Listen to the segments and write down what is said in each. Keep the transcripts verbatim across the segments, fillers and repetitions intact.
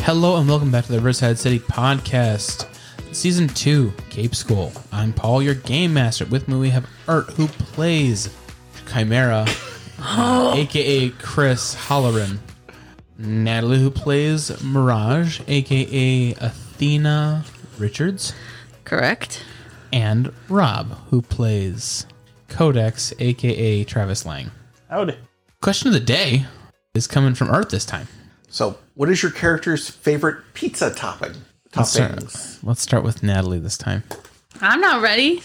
Hello and welcome back to the Riverside City Podcast, Season two, Cape School. I'm Paul, your Game Master. With me we have Art, who plays Chimera, a k a. Chris Halloran. Natalie, who plays Mirage, a k a. Athena Richards. Correct. And Rob, who plays Codex, a k a. Travis Lang. Howdy. Question of the day is coming from Art this time. So, what is your character's favorite pizza topping? Let's Toppings. start, let's start with Natalie this time. I'm not ready.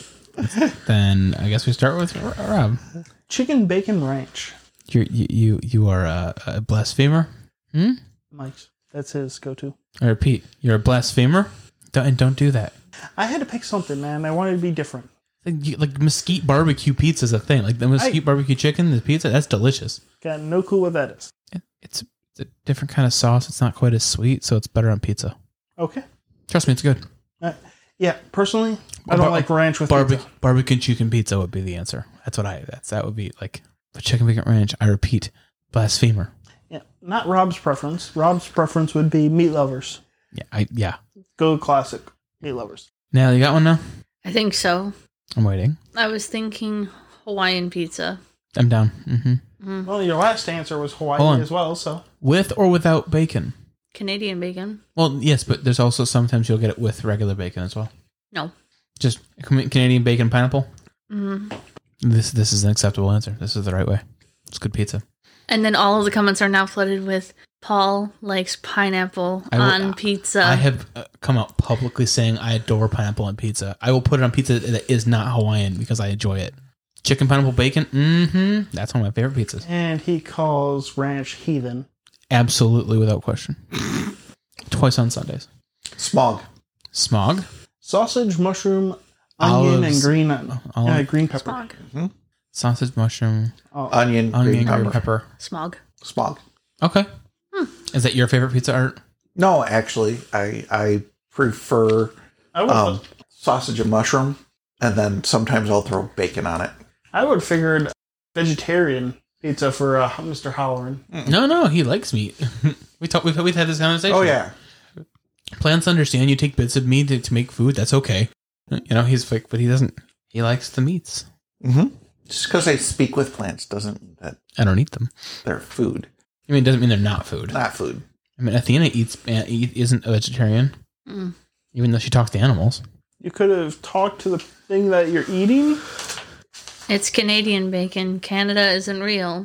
Then I guess we start with Rob. Chicken bacon ranch. You're, you you you are a, a blasphemer. Hmm. Mike's. That's his go-to. I repeat, you're a blasphemer. Don't, and don't do that. I had to pick something, man. I wanted to be different. Like, you- like mesquite barbecue pizza is a thing. Like the mesquite I- barbecue chicken, the pizza, that's delicious. Got no clue what that is. It, it's, it's a different kind of sauce. It's not quite as sweet, so it's better on pizza. Okay. Trust me, it's good. Uh, yeah, personally, I don't Bar- like ranch with Barbe- pizza. barbecue chicken pizza would be the answer. That's what I. That's that would be like. But chicken bacon ranch. I repeat, blasphemer. Yeah, not Rob's preference. Rob's preference would be meat lovers. Yeah, I yeah. Go classic meat lovers. Now you got one now. I think so. I'm waiting. I was thinking Hawaiian pizza. I'm down. Mm-hmm. Well, your last answer was Hold on. Hawaii as well, so. With or without bacon? Canadian bacon. Well, yes, but there's also sometimes you'll get it with regular bacon as well. No. Just Canadian bacon pineapple. hmm This this is an acceptable answer. This is the right way. It's good pizza. And then all of the comments are now flooded with Paul likes pineapple I will- on pizza. I have uh, come out publicly saying I adore pineapple on pizza. I will put it on pizza that is not Hawaiian because I enjoy it. Chicken pineapple bacon. Mm-hmm. That's one of my favorite pizzas. And he calls ranch heathen. Absolutely, without question. Twice on Sundays. Smog. Smog. Sausage, mushroom, onion, Olives. and green uh, Olive. green pepper. Smog. Sausage, mushroom, Oh, Onion. onion, green green pepper. pepper. Smog. Smog. Okay. Is that your favorite pizza, Art? No, actually, I I prefer I would, um, sausage and mushroom, and then sometimes I'll throw bacon on it. I would have figured vegetarian pizza for uh, Mister Halloran. No, no, he likes meat. we talked. We've, we've had this conversation. Oh yeah, Plants understand you take bits of meat to, to make food. That's okay. You know, he's like, but he doesn't. He likes the meats. mm-hmm. Just because I speak with plants doesn't mean that I don't eat them. they're food. I mean, it doesn't mean they're not food. Not food. I mean, Athena eats uh, eat, isn't a vegetarian, Mm. even though she talks to animals. You could have talked to the thing that you're eating. It's Canadian bacon. Canada isn't real.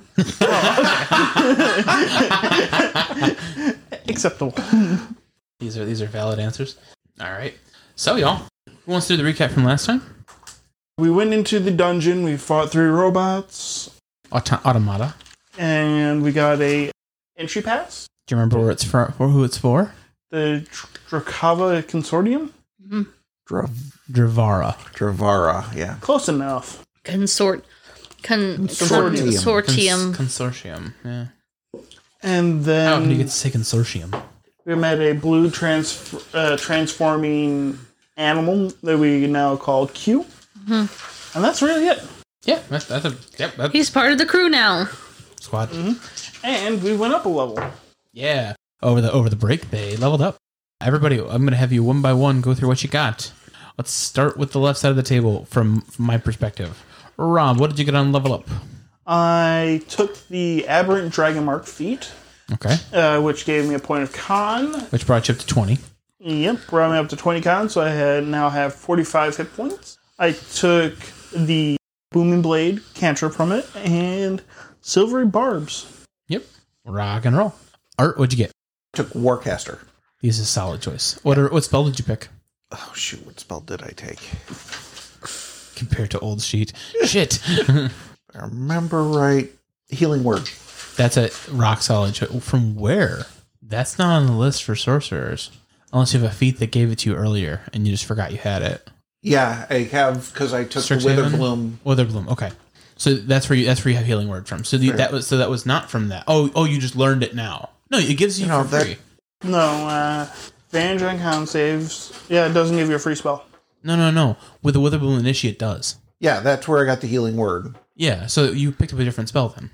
Acceptable. These are these are valid answers. All right. So, y'all, who wants to do the recap from last time? We went into the dungeon. We fought three robots, Auto- Automata. and we got a entry pass. Do you remember where it's for? Or who it's for? The Dr- Drakava Consortium. Dra- Dravara. Dravara. Yeah. Close enough. Consort. Con- Consortium. Consortium. Cons- consortium. Yeah. And How do you then get to say consortium? we met a blue trans- uh, transforming animal that we now call Q. And that's really it. Yeah, that's, that's a yep. That's He's part of the crew now. squad. And we went up a level. Yeah. Over the over the break, they leveled up. Everybody, I'm gonna have you one by one go through what you got. Let's start with the left side of the table from, from my perspective. Rob, what did you get on level up? I took the Aberrant Dragon Mark feat, Okay, uh, which gave me a point of con. which brought you up to twenty. Yep, brought me up to twenty con, so I had now have forty-five hit points. I took the Booming Blade cantrip from it, and Silvery Barbs. Yep, rock and roll. Art, what'd you get? Took Warcaster. This is a solid choice. What are, what spell did you pick Oh shoot! What spell did I take? compared to old sheet? Shit, If I remember right. Healing word. that's a rock solid choice. From where? That's not on the list for sorcerers, unless you have a feat that gave it to you earlier and you just forgot you had it. Yeah, I have because I took Strixhaven? the Witherbloom. Witherbloom. Okay, so that's where you that's where you have healing word from. So the, Right. that was so that was not from that. Oh oh, you just learned it now. No, it gives you, You know, for that- free. No, uh, advantage on con saves. Yeah, it doesn't give you a free spell. No no no. With the Witherbloom Initiate, it does. Yeah, that's where I got the healing word. Yeah. So you picked up a different spell then.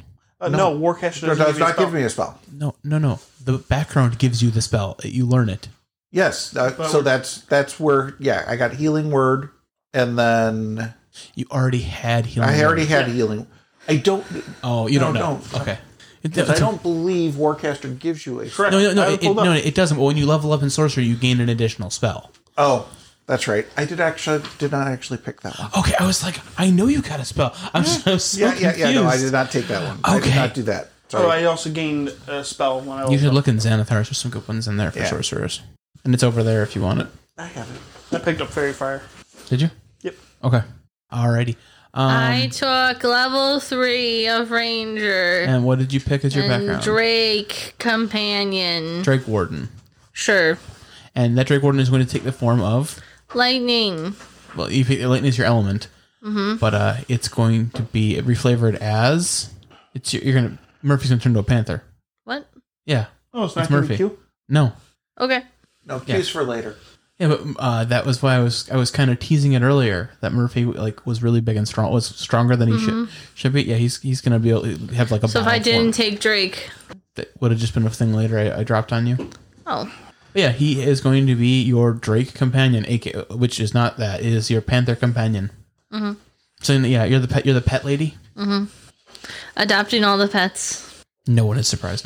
Uh, no. no, Warcaster does, doesn't does give not you a give me a spell. No, no, no. The background gives you the spell. You learn it. Yes, uh, so that's that's where yeah, I got healing word, and then you already had healing. I already word. had yeah. healing. I don't. Oh, you no, don't know. Don't. Okay. It, I don't believe Warcaster gives you a correct. No, no, no, it, it, no, it doesn't. But when you level up in sorcery, you gain an additional spell. Oh, that's right. I did actually did not actually pick that one. Okay, I was like, I know you got a spell. I'm so, I was so yeah, confused. yeah, yeah. No, I did not take that one. Okay. I did not do that. Sorry. Oh, I also gained a spell when I. You should up. look in Xanathar. There's some good ones in there for yeah. sorcerers, and it's over there if you want it. I have it. I picked up Fairy Fire. Did you? Yep. Okay. Alrighty. Um, I took level three of Ranger. And what did you pick as your and background? Drake Companion. Drake Warden. Sure. And that Drake Warden is going to take the form of? Lightning. Well, you pick, lightning is your element. Mm-hmm. But uh, it's going to be reflavored as... It's You're going to... Murphy's going to turn into a panther. What? Yeah. Oh, it's not it's Murphy. Q? No. Okay. No, Q's yeah. for later. Yeah, but uh, that was why I was I was kind of teasing it earlier that Murphy like was really big and strong, was stronger than he mm-hmm. should should be. Yeah, he's he's gonna be able to have like a. So if I didn't take Drake, that would have just been a thing later. I, I dropped on you. Oh. But yeah, he is going to be your Drake companion, aka, which is not that. It is your Panther companion. Mm-hmm. So yeah, you're the pet. You're the pet lady. Mm-hmm. Adopting all the pets. No one is surprised.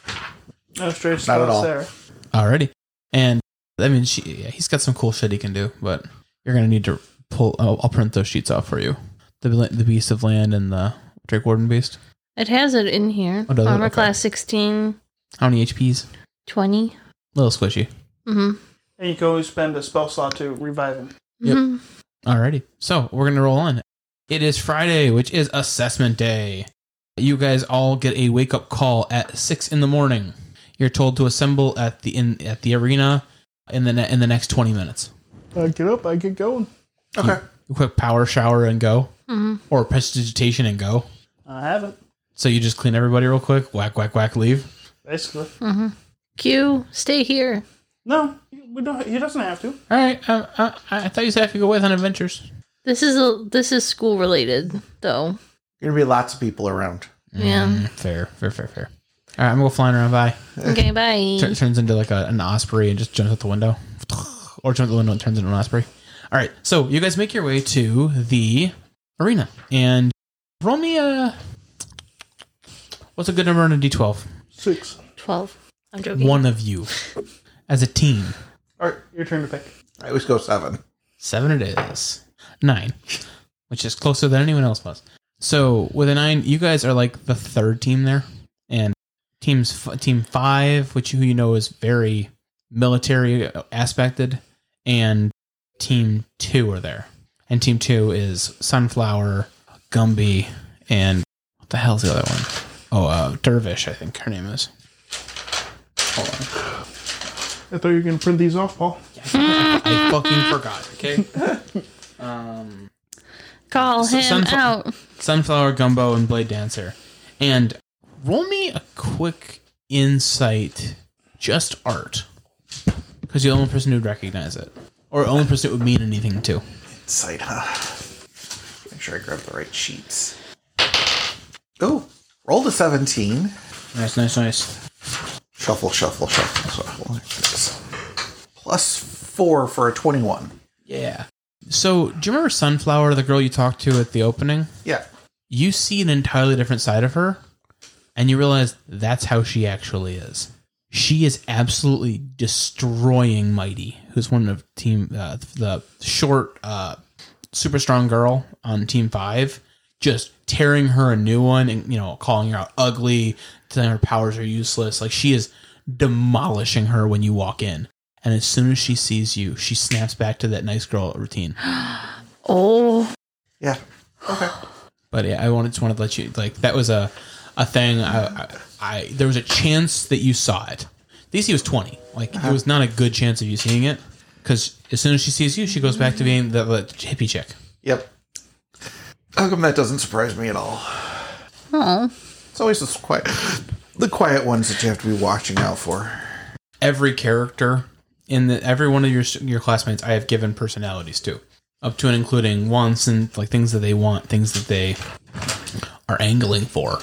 No straight not at all. There. Alrighty, and. I mean, she, yeah, he's got some cool shit he can do, but you're gonna need to pull. I'll, I'll print those sheets off for you. The the Beast of Land and the Drake Warden Beast. It has it in here. Oh, Armor okay. class sixteen. How many H Ps? Twenty. A little squishy. Mm-hmm. And you can always spend a spell slot to revive him. Mm-hmm. Yep. Alrighty. So we're gonna roll on. It is Friday, which is assessment day. You guys all get a wake up call at six in the morning. You're told to assemble at the in at the arena. In the ne- in the next twenty minutes. I get up, I get going. Okay. A quick power shower and go. Mm-hmm. Or prestidigitation and go. I haven't. So you just clean everybody real quick, whack, whack, whack, leave? Basically. Mm-hmm. Q, stay here. No, we don't. He doesn't have to. All right. Uh, uh, I thought you said I could go with on adventures. This is a this is school related, though. Gonna be lots of people around. Yeah. Mm, fair, fair, fair, fair. All right, I'm going to go flying around by. Okay, bye. T- turns into like a, an osprey and just jumps out the window. Or jumps out the window and turns into an osprey. All right, so you guys make your way to the arena. And roll me a... What's a good number on a D twelve? Six. Twelve. I'm joking. One of you. As a team. All right, your turn to pick. I always go seven. Seven it is. Nine. Which is closer than anyone else was. So with a nine, you guys are like the third team there. And Teams, team five, which who you know is very military aspected, and team two are there. And team two is Sunflower, Gumby, and what the hell's the other one? Oh, uh, Dervish, I think her name is. Hold on. I thought you were going to print these off, Paul. I, I fucking forgot, okay? Um, Call him Sunf- out. Sunflower, Gumbo, and Blade Dancer. And roll me a quick insight, just art. Because you're the only person who'd recognize it. Or the only person it would mean anything to. Insight, huh? Make sure I grab the right sheets. Oh, rolled a seventeen. Nice, nice, nice. Shuffle, shuffle, shuffle, shuffle. Plus four for a twenty-one. Yeah. So, do you remember Sunflower, the girl you talked to at the opening? Yeah. You see an entirely different side of her. And you realize that's how she actually is. She is absolutely destroying Mighty, who's one of team uh, the short, uh, super strong girl on team five, just tearing her a new one and you know calling her out ugly, telling her powers are useless. Like she is demolishing her when you walk in, and as soon as she sees you, she snaps back to that nice girl routine. Oh, yeah, okay. But yeah, I wanted just wanted to let you like that was a. A thing, I, I, I there was a chance that you saw it. D C was twenty. Like, uh-huh. It was not a good chance of you seeing it. Because as soon as she sees you, she goes back to being the, the hippie chick. Yep. How come that doesn't surprise me at all? Oh. It's always the quiet, the quiet ones that you have to be watching out for. Every character, in the every one of your your classmates, I have given personalities to. Up to and including wants and like things that they want, things that they are angling for.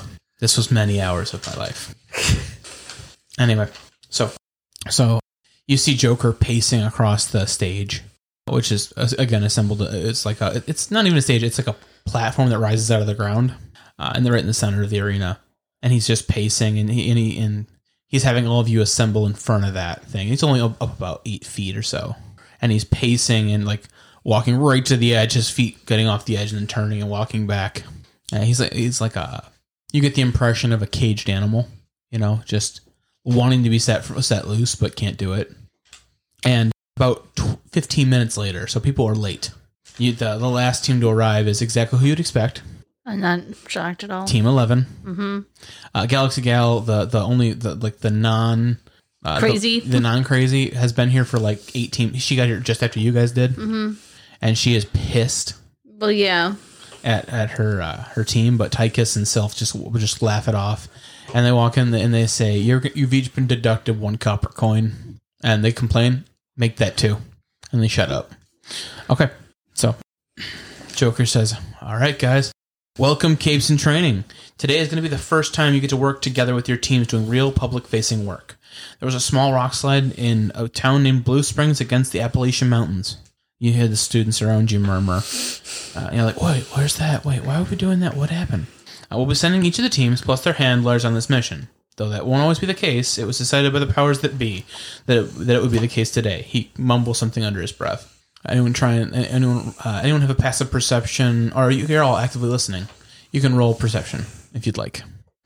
This was many hours of my life. Anyway, so so you see Joker pacing across the stage, which is again assembled. It's like a. It's not even a stage. It's like a platform that rises out of the ground, uh, and they're right in the center of the arena. And he's just pacing, and he and, he, and he's having all of you assemble in front of that thing. He's only up, up about eight feet or so, and he's pacing and like walking right to the edge. His feet getting off the edge and then turning and walking back. And he's like he's like a. You get the impression of a caged animal, you know, just wanting to be set set loose but can't do it. And about fifteen minutes later, so people are late. You, the, the last team to arrive is exactly who you'd expect. I'm not shocked at all. Team eleven. Mm-hmm. Uh, Galaxy Gal, the the only the like the non uh, crazy, the, the non crazy has been here for like eighteen. She got here just after you guys did, mm-hmm. and she is pissed. Well, yeah. At at her uh, her team, but Tychus and Sylph just will just laugh it off, and they walk in and they say, You're, "You've each been deducted one copper coin," and they complain. Make that two. And they shut up. Okay. So, Joker says, all right, guys. Welcome, Capes in Training. Today is going to be the first time you get to work together with your teams doing real public-facing work. There was a small rock slide in a town named Blue Springs against the Appalachian Mountains. You hear the students around you murmur. Uh, you're like, wait, where's that? Wait, why are we doing that? What happened? Uh, we'll be sending each of the teams plus their handlers on this mission. Though that won't always be the case, it was decided by the powers that be that it, that it would be the case today. He mumbles something under his breath. Anyone try and anyone uh, anyone have a passive perception, or you, you're all actively listening? You can roll perception if you'd like.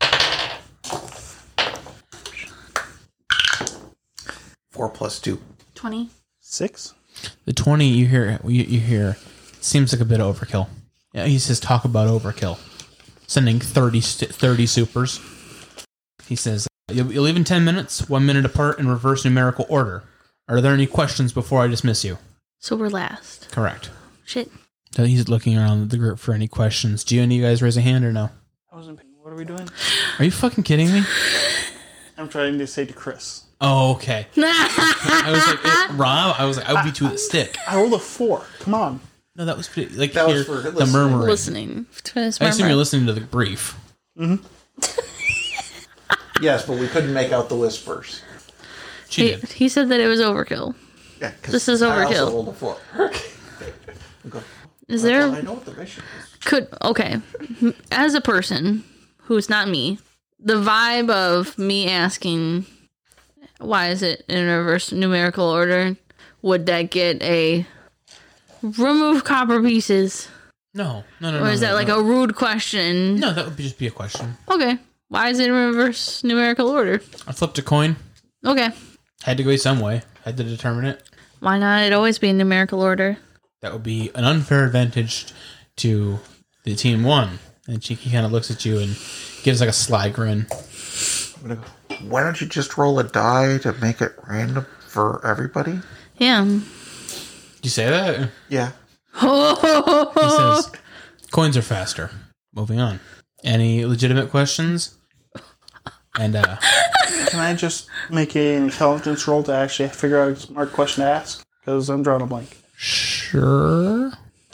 Four plus two. Twenty. Six. The twenty you hear you, you hear seems like a bit of overkill. Yeah, he says talk about overkill. Sending thirty, thirty supers. He says, you'll, you'll leave in ten minutes, one minute apart in reverse numerical order. Are there any questions before I dismiss you? So we're last. Correct. Shit. So he's looking around the group for any questions. Do any of you guys raise a hand or no? I wasn't. What are we doing? Are you fucking kidding me? I'm trying to say to Chris. Oh, okay. I was like, it, Rob, I was like, I would be to the stick. I rolled a four. Come on. No, that was pretty, like, That was here, for the listening. murmuring. Listening. To his I assume murmur. you're listening to the brief. Mm-hmm. Yes, but we couldn't make out the whispers. She He, did. he said that it was overkill. Yeah, 'cause This is I overkill. also rolled a four. Okay. Is Well, there I know what the mission is. could okay? As a person who's not me, the vibe of me asking why is it in reverse numerical order? Would that get a remove copper pieces? No, no, no, Or no. is no, that like no. a rude question? No, that would be just be a question. Okay. Why is it in reverse numerical order? I flipped a coin. Okay. Had to go some way. Had to determine it. Why not it always be in numerical order? That would be an unfair advantage to the team one. And Cheeky kind of looks at you and gives like a sly grin. I'm gonna go, why don't you just roll a die to make it random for everybody? Yeah. Did you say that? Yeah. He says, coins are faster. Moving on. Any legitimate questions? And, uh... Can I just make an intelligence roll to actually figure out a smart question to ask? Because I'm drawing a blank. Sure.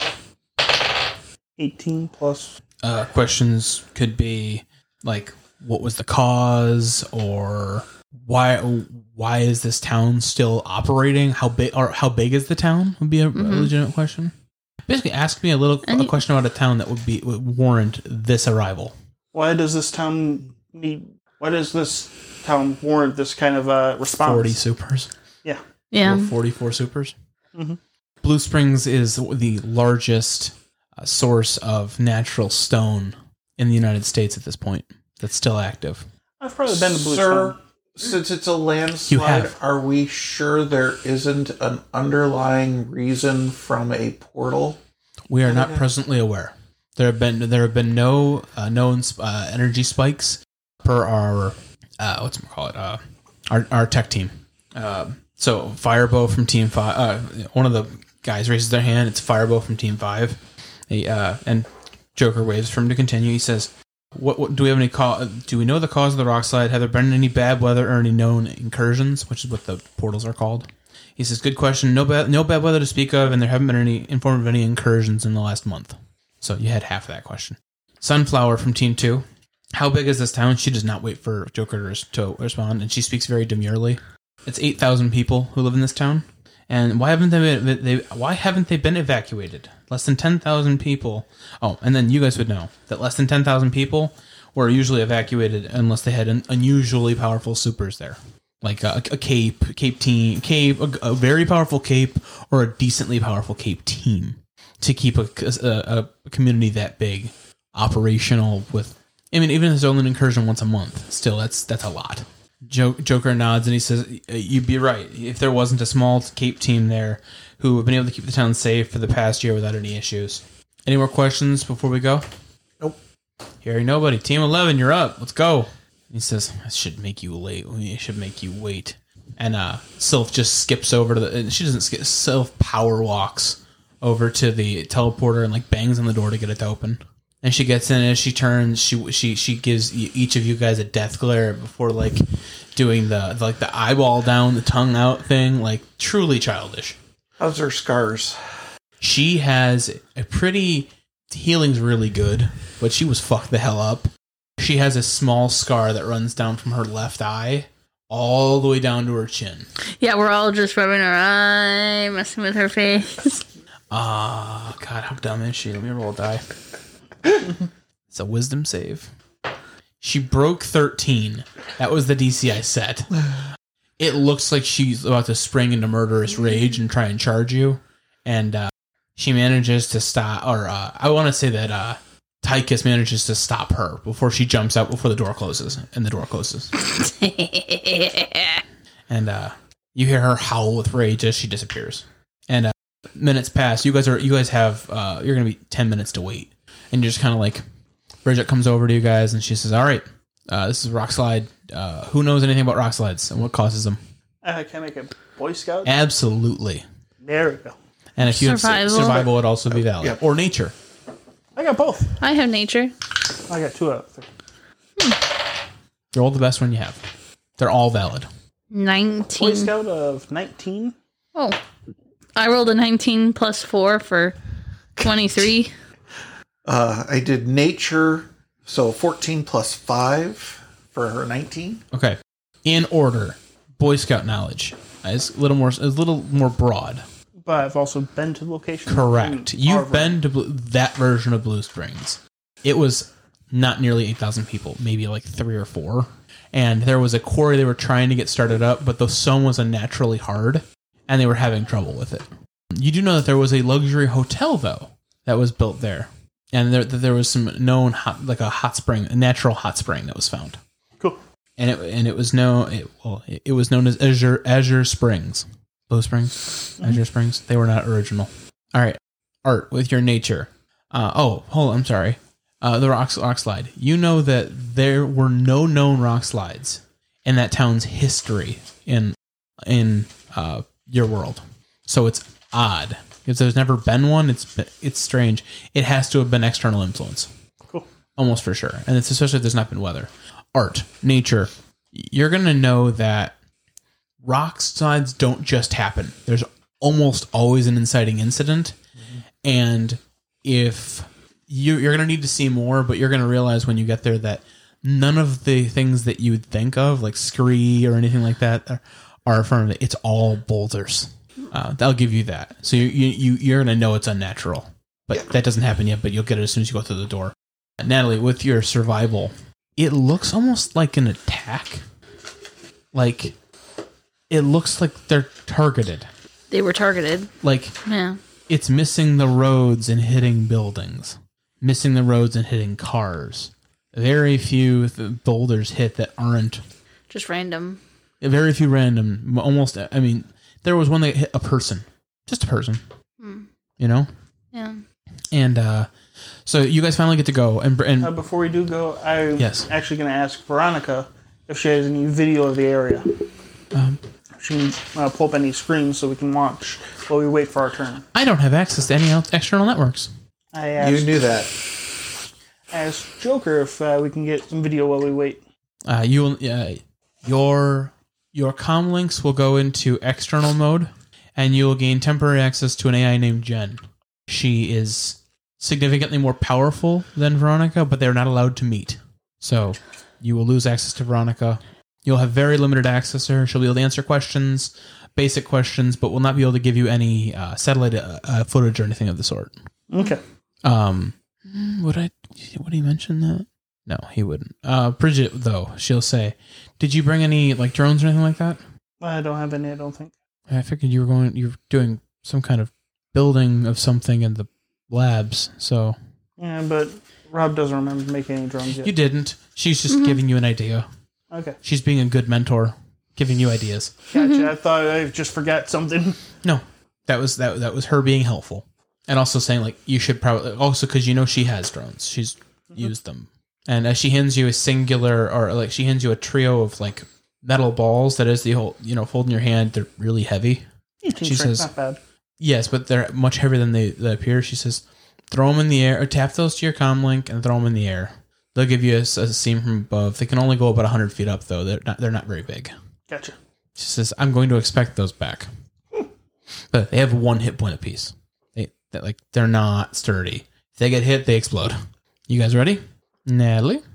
eighteen plus. Uh, questions could be, like, what was the cause? Or why why is this town still operating? How big or how big is the town? Would be a, Mm-hmm. a legitimate question. Basically, ask me a little And a you- question about a town that would be would warrant this arrival. Why does this town need? Why does this town warrant this kind of uh, response? Forty supers. Yeah. Yeah. Or forty-four supers. Mhm. Blue Springs is the largest uh, source of natural stone in the United States at this point. That's still active. I've probably been to Blue Sir, Springs. since it's a landslide, You have. are we sure there isn't an underlying reason from a portal? We are not presently aware. There have been there have been no uh, known uh, energy spikes per our uh, what's it call it uh, our our tech team. Uh, so Firebow from Team Five. Uh, one of the guys raises their hand. It's Firebow from Team Five. He, uh, and Joker waves for him to continue. He says, "What, what do we have any cause? Do we know the cause of the rock slide? Have there been any bad weather or any known incursions, which is what the portals are called?" He says, "Good question. No bad, no bad weather to speak of, and there haven't been any informed of any incursions in the last month." So you had half of that question. Sunflower from Team Two. how big is this town? She does not wait for Joker to respond, and she speaks very demurely. It's eight thousand people who live in this town. And why haven't they been, they why haven't they been evacuated? Less than ten thousand people. Oh, and then you guys would know that less than ten thousand people were usually evacuated unless they had an unusually powerful supers there. Like a, a cape, cape team, cape, a, a very powerful cape, or a decently powerful cape team to keep a, a, a community that big operational with, I mean, even if it's only an incursion once a month, still, that's that's a lot. Joker nods and he says, you'd be right. If there wasn't a small cape team there who have been able to keep the town safe for the past year without any issues. Any more questions before we go? Nope. Hearing nobody. Team eleven, you're up. Let's go. He says, I should make you late. I should make you wait. And uh, Sylph just skips over to the... She doesn't skip. Sylph power walks over to the teleporter and like bangs on the door to get it to open. And she gets in, and as she turns, she she she gives each of you guys a death glare before like doing the like the eyeball down, the tongue out thing, like truly childish. How's her scars? She has a pretty healing's really good, but she was fucked the hell up. She has a small scar that runs down from her left eye all the way down to her chin. Yeah, we're all just rubbing our eye, messing with her face. Ah, uh, God, how dumb is she? Let me roll a die. It's a wisdom save. She broke thirteen. That was the D C I set. It looks like she's about to spring into murderous rage and try and charge you. And uh, she manages to stop, or uh, I want to say that uh, Tychus manages to stop her before she jumps out before the door closes. And the door closes. And uh, you hear her howl with rage as she disappears. And uh, minutes pass. You guys are. You guys have. Uh, you're gonna be ten minutes to wait. And you're just kind of like, Bridget comes over to you guys and she says, all right, uh, this is rock slide. Uh, who knows anything about rock slides and what causes them? Uh, can I make a Boy Scout? Absolutely. There we go. And if you Survival. have survival, would also be valid. Yeah. Or nature. I got both. I have nature. I got two out of three. Roll the best one you have. They're all valid. nineteen. Boy Scout of nineteen. Oh. I rolled a nineteen plus four for twenty-three. Uh, I did nature, so fourteen plus five for her nineteen. Okay. In order, Boy Scout knowledge is a little more, a little more broad. But I've also been to the location. Correct. in You've Harvard. been to Blue, that version of Blue Springs. It was not nearly eight thousand people, maybe like three or four. And there was a quarry they were trying to get started up, but the stone was unnaturally hard, and they were having trouble with it. You do know that there was a luxury hotel, though, that was built there. And there, that there was some known, hot, like a hot spring, a natural hot spring that was found. Cool. And it and it was known, it, well, it, it was known as Azure Azure Springs. Blue Springs? Mm-hmm. Azure Springs? They were not original. All right. Art, with your nature. Uh, oh, hold on, I'm sorry. Uh, the rock, rock slide. You know that there were no known rock slides in that town's history in in uh, your world. So it's odd. If there's never been one, it's it's strange. It has to have been external influence. Cool. Almost for sure. And it's especially if there's not been weather. Art, nature. You're going to know that rock slides don't just happen. There's almost always an inciting incident. Mm-hmm. And if you, you're going to need to see more, but you're going to realize when you get there that none of the things that you would think of, like scree or anything like that, are, are from it. It's all boulders. Uh, they'll give you that. So you, you, you're going to know it's unnatural. But yeah. That doesn't happen yet, but you'll get it as soon as you go through the door. Natalie, with your survival, it looks almost like an attack. Like, it looks like they're targeted. They were targeted. Like, yeah. It's missing the roads and hitting buildings. Missing the roads and hitting cars. Very few th- boulders hit that aren't... Just random. Very few random. Almost, I mean... There was one that hit a person. Just a person. Hmm. You know? Yeah. And uh, so you guys finally get to go. And, and uh, before we do go, I'm yes. actually going to ask Veronica if she has any video of the area. Um, she can uh, pull up any screens so we can watch while we wait for our turn. I don't have access to any external networks. I asked, you knew that. I asked Joker if uh, we can get some video while we wait. Uh, you will... Uh, your... Your comm links will go into external mode, and you will gain temporary access to an A I named Jen. She is significantly more powerful than Veronica, but they're not allowed to meet. So you will lose access to Veronica. You'll have very limited access to her. She'll be able to answer questions, basic questions, but will not be able to give you any uh, satellite uh, uh, footage or anything of the sort. Okay. Um, would I? Would he mention that? No, he wouldn't. Uh, Bridget, though, she'll say, "Did you bring any like drones or anything like that?" I don't have any, I don't think. I figured you were going. You were doing some kind of building of something in the labs. So Yeah, but Rob doesn't remember making any drones yet. you didn't. She's just Mm-hmm. giving you an idea. Okay. She's being a good mentor, giving you ideas. Gotcha. I thought I just forgot something. No, that was that. That was her being helpful, and also saying like you should probably also because you know she has drones. She's used them, and as she hands you a singular or like she hands you a trio of like metal balls that is the whole you know fold in your hand. They're really heavy. eighteen She strength, says- not bad. Yes, but they're much heavier than they, they appear. She says, throw them in the air, or tap those to your comm link and throw them in the air. They'll give you a, a seam from above. They can only go about one hundred feet up, though. They're not, they're not very big. Gotcha. She says, I'm going to expect those back. But they have one hit point apiece. They, they're, like, they're not sturdy. If they get hit, they explode. You guys ready? Natalie?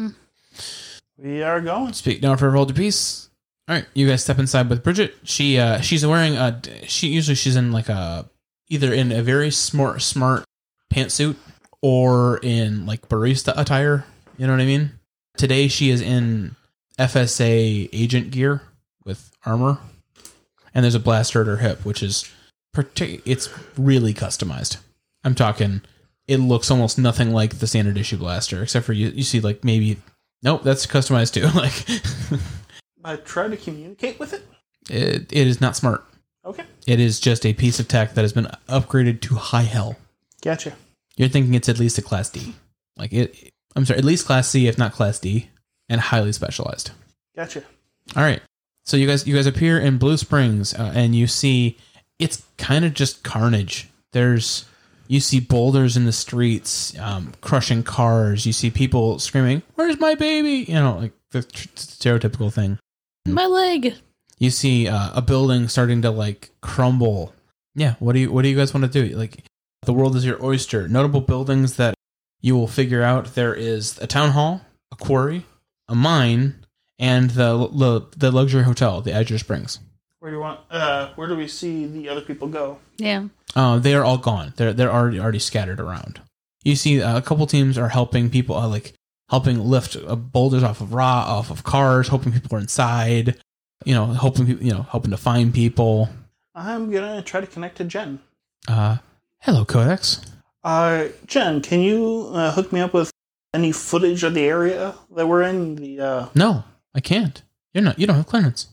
We are going. Speak now for roll to peace. All right, you guys step inside with Bridget. She uh she's wearing a she usually she's in like a either in a very smart smart pantsuit or in like barista attire. You know what I mean? Today she is in F S A agent gear with armor, and there's a blaster at her hip, which is partic- it's really customized. I'm talking. It looks almost nothing like the standard issue blaster, except for you. You see like maybe nope, that's customized too. Like. I try to communicate with it. It, it is not smart. Okay. It is just a piece of tech that has been upgraded to high hell. Gotcha. You're thinking it's at least a class D. Like it, I'm sorry, at least class C, if not class D, and highly specialized. Gotcha. All right. So you guys, you guys appear in Blue Springs, uh, and you see it's kind of just carnage. There's, you see boulders in the streets, um, crushing cars. You see people screaming, "Where's my baby?" You know, like the tr- stereotypical thing. My leg. You see uh, a building starting to like crumble. Yeah, what do you what do you guys want to do? Like, the world is your oyster. Notable buildings that you will figure out: there is a town hall, a quarry, a mine, and the the, the luxury hotel, the Azure Springs. Where do you want? Uh, where do we see the other people go? Yeah. Uh, they are all gone. They're they're already already scattered around. You see, uh, a couple teams are helping people, uh, like helping lift uh, boulders off of raw off of cars, hoping people are inside. You know, hoping people, you know, hoping to find people. I'm gonna try to connect to Jen. Uh, hello, Codex. Uh, Jen, can you uh, hook me up with any footage of the area that we're in? The uh, No, I can't. You're not. You don't have clearance.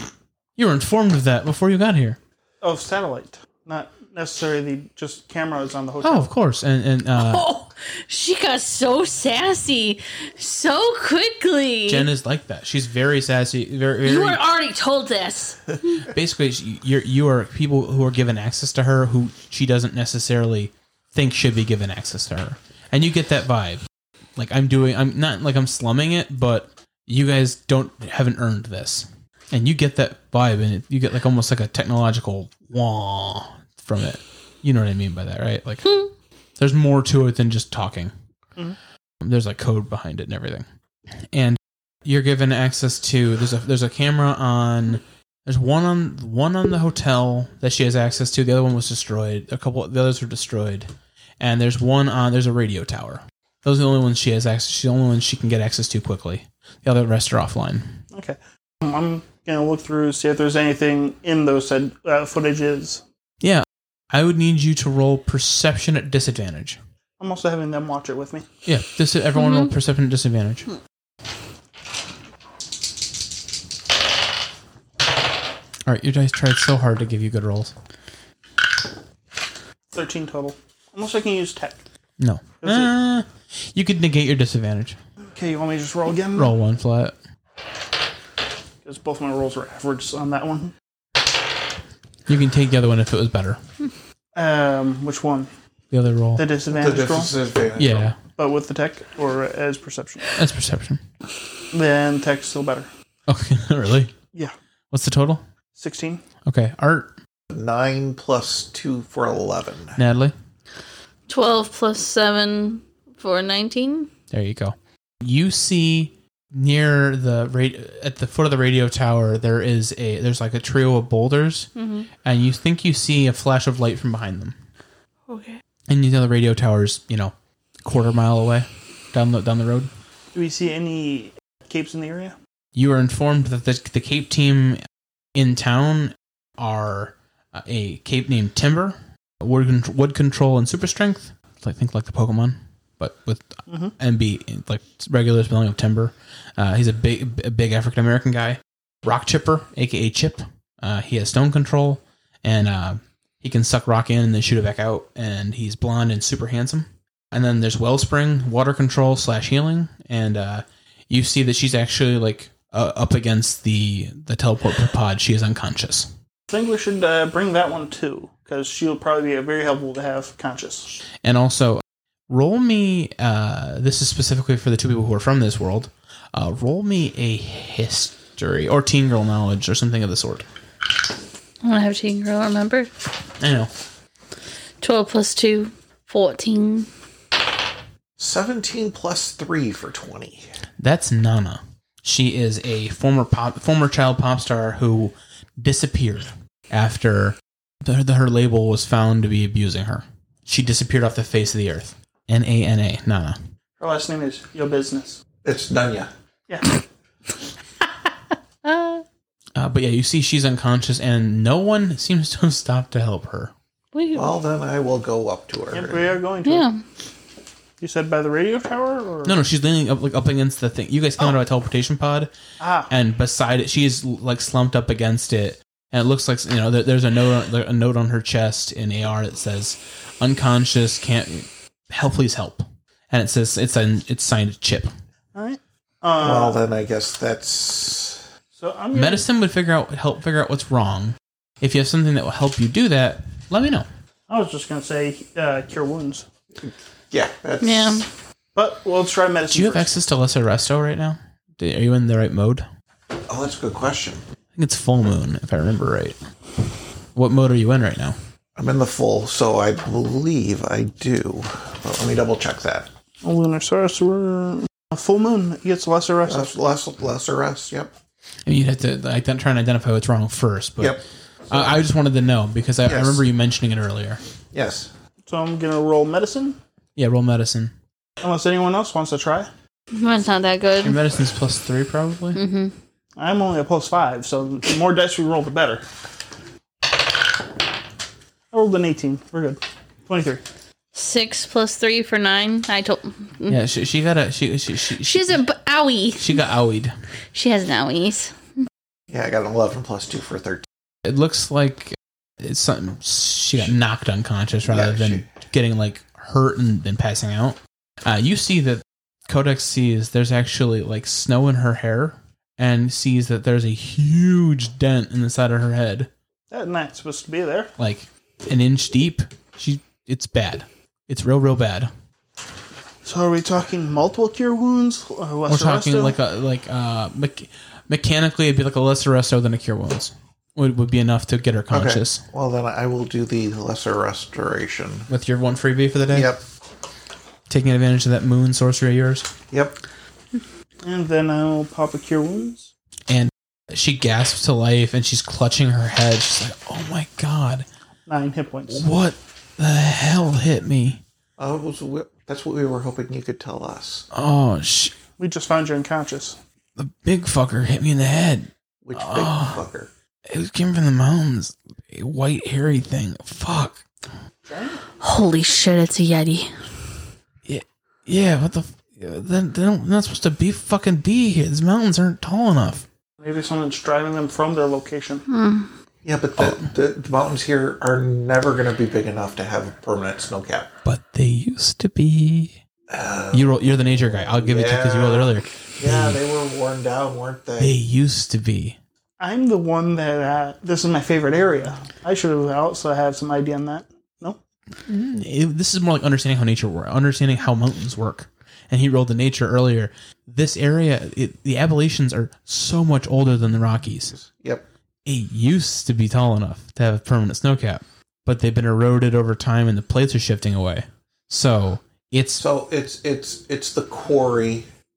You were informed of that before you got here. of satellite, not necessarily the just cameras on the hotel. Oh, of course. And and uh, Oh, she got so sassy so quickly. Jen is like that. She's very sassy. Very, very You were already told this. basically she- you're you are people who are given access to her who she doesn't necessarily think should be given access to her, and you get that vibe. Like I'm doing, I'm not like I'm slumming it, but you guys don't haven't earned this, and you get that vibe, and it, you get like almost like a technological wah from it. You know what I mean by that, right? Like there's more to it than just talking. Mhm. There's like code behind it and everything, and you're given access to there's a there's a camera on. There's one on one on the hotel that she has access to. The other one was destroyed. A couple the others were destroyed. And there's one on there's a radio tower. Those are the only ones she has access. She's the only ones she can get access to quickly. The other rest are offline. Okay, Um, I'm gonna look through see if there's anything in those said uh, footages. Yeah. I would need you to roll perception at disadvantage. I'm also having them watch it with me. Yeah, this everyone roll perception at disadvantage. All right, you guys tried so hard to give you good rolls. Thirteen total. Unless I can use tech. No. Uh, you could negate your disadvantage. Okay, you want me to just roll again? Roll one flat. Because both my rolls are average on that one. You can take the other one if it was better. Um, which one? The other roll. The The disadvantage roll, disadvantage. Yeah, but with the tech or as perception. that's perception. Then tech's still better. Okay, really? Yeah, What's the total? sixteen. Okay, Art, Nine plus two for eleven. Natalie. twelve plus seven for nineteen. There you go. You see near the ra- at the foot of the radio tower, there is a there's like a trio of boulders, Mm-hmm. and you think you see a flash of light from behind them. Okay. And you know the radio tower's, you know, a quarter mile away down the down the road. Do we see any capes in the area? You are informed that the, the Cape team in town are uh, a Cape named Timber, wood, con- wood control and super strength. I think like the Pokemon, but with Mm-hmm. M B, like regular spelling of Timber. Uh, he's a big, a big African American guy. Rock Chipper, aka Chip. Uh, he has stone control, and uh, he can suck rock in and then shoot it back out. And he's blonde and super handsome. And then there's Wellspring, water control slash healing, and uh, you see that she's actually like uh, up against the the teleport pod. She is unconscious. I think we should uh, bring that one too, because she'll probably be very helpful to have conscious. And also, roll me. Uh, this is specifically for the two people who are from this world. Uh, roll me a history or teen girl knowledge or something of the sort. I don't have Teen Girl remembered. I know. twelve plus two, fourteen. seventeen plus three for twenty. That's Nana. She is a former pop, former child pop star who disappeared after the, the, her label was found to be abusing her. She disappeared off the face of the earth. N A N A, Nana. Her last name is Yo Business. It's Nunya. Yeah. Uh, Uh, but yeah, you see she's unconscious and no one seems to have stopped to help her. we, Well, then I will go up to her. Yep, we are going to. yeah. You said by the radio tower? Or? No, no, she's leaning up like up against the thing. You guys came out of a teleportation pod, Ah. and beside it, she is like slumped up against it, and it looks like, you know, there, there's a note on, a note on her chest in A R that says "unconscious, can't help, please help," and it says it's an it's signed Chip. All right. Uh, Well, then I guess that's... so I'm gonna, Medicine would figure out help figure out what's wrong. If you have something that will help you do that, let me know. I was just going to say uh, cure wounds. Yeah, that's... Yeah. But well, let's try medicine Do you have first. access to Lesser Resto right now? Do- Are you in the right mode? Oh, that's a good question. I think it's full moon, if I remember right. What mode are you in right now? I'm in the full, so I believe I do. But let me double check that. A lunar sorcerer. A full moon gets lesser rest. Less, less, lesser rest, yep. I mean, you'd have to like, try and identify what's wrong first, but Yep. I, I just wanted to know because I, I Yes. remember you mentioning it earlier. Yes. So I'm going to roll medicine. Yeah, roll medicine. Unless anyone else wants to try. Mine's not that Your good. medicine's plus three, probably. Mm-hmm. I'm only a plus five, so the more dice we roll, the better. I rolled an eighteen. We're good. twenty-three. Six plus three for nine. I told. Yeah, she, she got a she she she, she, She's a b- owie. she got owied. She has an owies. Yeah, I got an eleven plus two for thirteen. It looks like it's something. She got knocked unconscious rather Yeah, than she- getting like hurt and then passing out. Uh, you see that Codex sees there's actually like snow in her hair and sees that there's a huge dent in the side of her head, That's not supposed to be there. like an inch deep. She it's bad. It's real, real bad. So are we talking multiple cure wounds? Or lesser We're talking resto? like a like uh me- mechanically it'd be like a lesser resto than a cure wounds. Would would be enough to get her conscious. Okay. Well, then I will do the lesser restoration. With your one freebie for the day. Yep. Taking advantage of that moon sorcery of yours. Yep. And then I'll pop a cure wounds. And she gasps to life and she's clutching her head. She's like, "Oh my god, Nine hit points. what the hell hit me? Uh, was, that's what we were hoping you could tell us. Oh, sh- We just found you unconscious. the big fucker hit me in the head. Which big Oh. fucker? It was came from the mountains. A white hairy thing. Fuck. Holy shit! It's a yeti. Yeah, yeah. What the? F- then they don't, they're not supposed to be fucking be here. These mountains aren't tall enough. Maybe someone's driving them from their location. Yeah, but the, the, the mountains here are never going to be big enough to have a permanent snow cap. But they used to be. you roll, you're the nature guy. I'll give it to you because you rolled earlier. Yeah, they were worn down, weren't they? They used to be. I'm the one that, uh, this is my favorite area. I should have also have some idea on that. No? It- this is more like understanding how nature works, understanding how mountains work. And he rolled the nature earlier. This area, it, the Appalachians are so much older than the Rockies. Yep. It used to be tall enough to have a permanent snow cap, but they've been eroded over time and the plates are shifting away. So it's So it's it's it's the quarry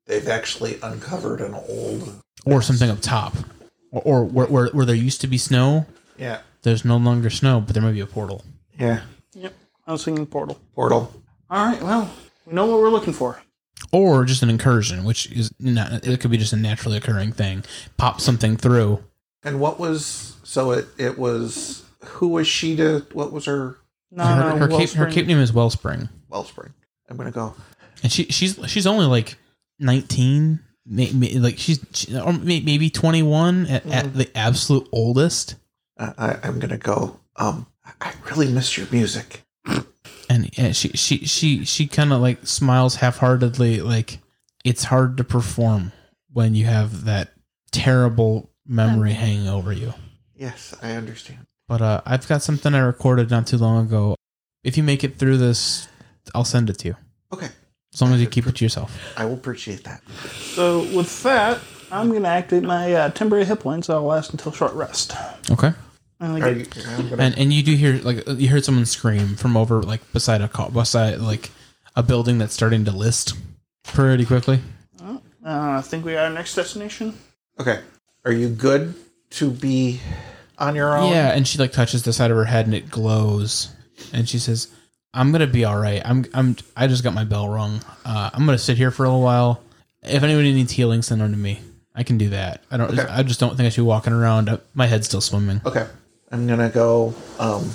they've actually uncovered an old... Or something up top. Or, or where, where, where there used to be snow, Yeah. there's no longer snow, but there might be a portal. Yeah. Yep. I was thinking portal. Portal. All right. Well, we know what we're looking for. Or just an incursion, which is not, it could be just a naturally occurring thing. Pop something through. And what was... So it, it was... Who was she to... What was her... No, her, no, her, cape, her Wellspring. cape name is Wellspring. Wellspring. I'm going to go... And she she's she's only like nineteen, may, may, like she's she, or may, maybe twenty-one at, Mm. at the absolute oldest. Uh, I, I'm going to go... Um, I really miss your music. And yeah, she she she she kind of like smiles half-heartedly, like it's hard to perform when you have that terrible memory hanging over you. Yes, I understand. But uh, I've got something I recorded not too long ago. If you make it through this, I'll send it to you. Okay. As long as you keep it to yourself. I will appreciate that. So with that, I'm going to activate my uh, temporary hit points. That'll last until short rest. Okay. And, Are I you, get, I'm gonna, And and you do hear like you heard someone scream from over like beside a car, beside like a building that's starting to list pretty quickly. uh, I think we are our next destination. okay. Are you good to be on your own? Yeah, and she like touches the side of her head and it glows, and she says, "I'm gonna be all right. I'm I'm I just got my bell rung. Uh, I'm gonna sit here for a little while. If anybody needs healing, send them to me. I can do that. I don't. Okay. I just don't think I should be walking around. Uh, My head's still swimming." Okay. I'm gonna go. Um,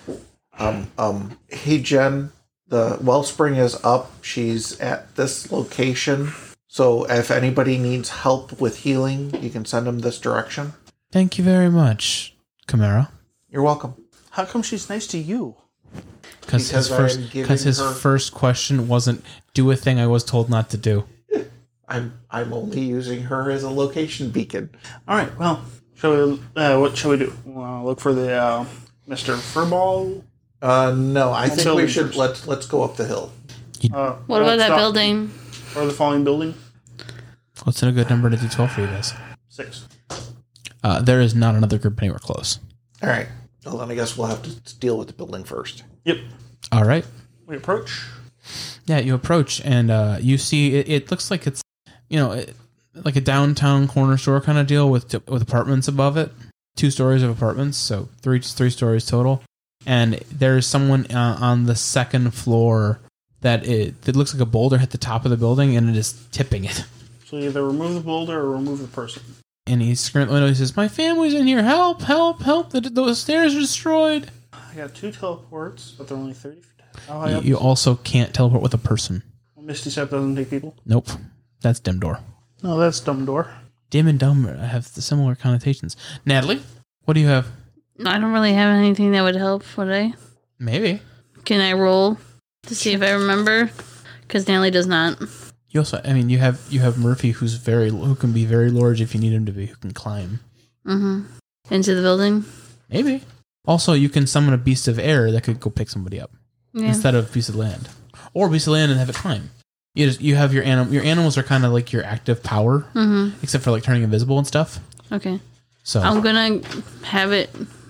um, um. Hey, Jen. The Wellspring is up. She's at this location. So if anybody needs help with healing, you can send them this direction. Thank you very much, Chimera. You're welcome. How come she's nice to you? Because his Because I'm first, giving because his her- first question wasn't do a thing I was told not to do. I'm I'm only using her as a location beacon. All right. Well, shall we? Uh, what shall we do? Uh, look for the uh, Mister Furball. Uh, no, I think we Building should first. let's let's go up the hill. Uh, What about that stop. building? Or the falling building? What's a good number to do twelve for you guys? Six. Uh, there is not another group anywhere close. All right. Well, then I guess we'll have to deal with the building first. Yep. All right. We approach. Yeah, you approach and uh, you see it, it looks like it's, you know, it, like a downtown corner store kind of deal with with apartments above it. Two stories of apartments, so three three stories total. And there's someone uh, on the second floor that it, it looks like a boulder hit the top of the building and it is tipping it. So either remove the boulder or remove the person. And he's screaming at the window. He says, "My family's in here! Help! Help! Help! The, the stairs are destroyed." I got two teleports, but they're only thirty feet. How high You, up? you also can't teleport with a person. Misty Step doesn't take people. Nope, that's dim door. No, that's Dumb Door. Dim and dumb have the similar connotations. Natalie, what do you have? I don't really have anything that would help, would I? Maybe. Can I roll to see if I remember? Because Natalie does not. You also, I mean, you have you have Murphy, who's very who can be very large if you need him to be, who can climb. Mm-hmm. Into the building? Maybe. Also, you can summon a beast of air that could go pick somebody up Yeah. instead of beast of land, or beast of land and have it climb. You just you have your anim- your animals are kind of like your active power, Mm-hmm. except for like turning invisible and stuff. Okay. So I'm gonna have it,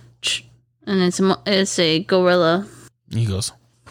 and it's a, mo- it's a gorilla. he goes,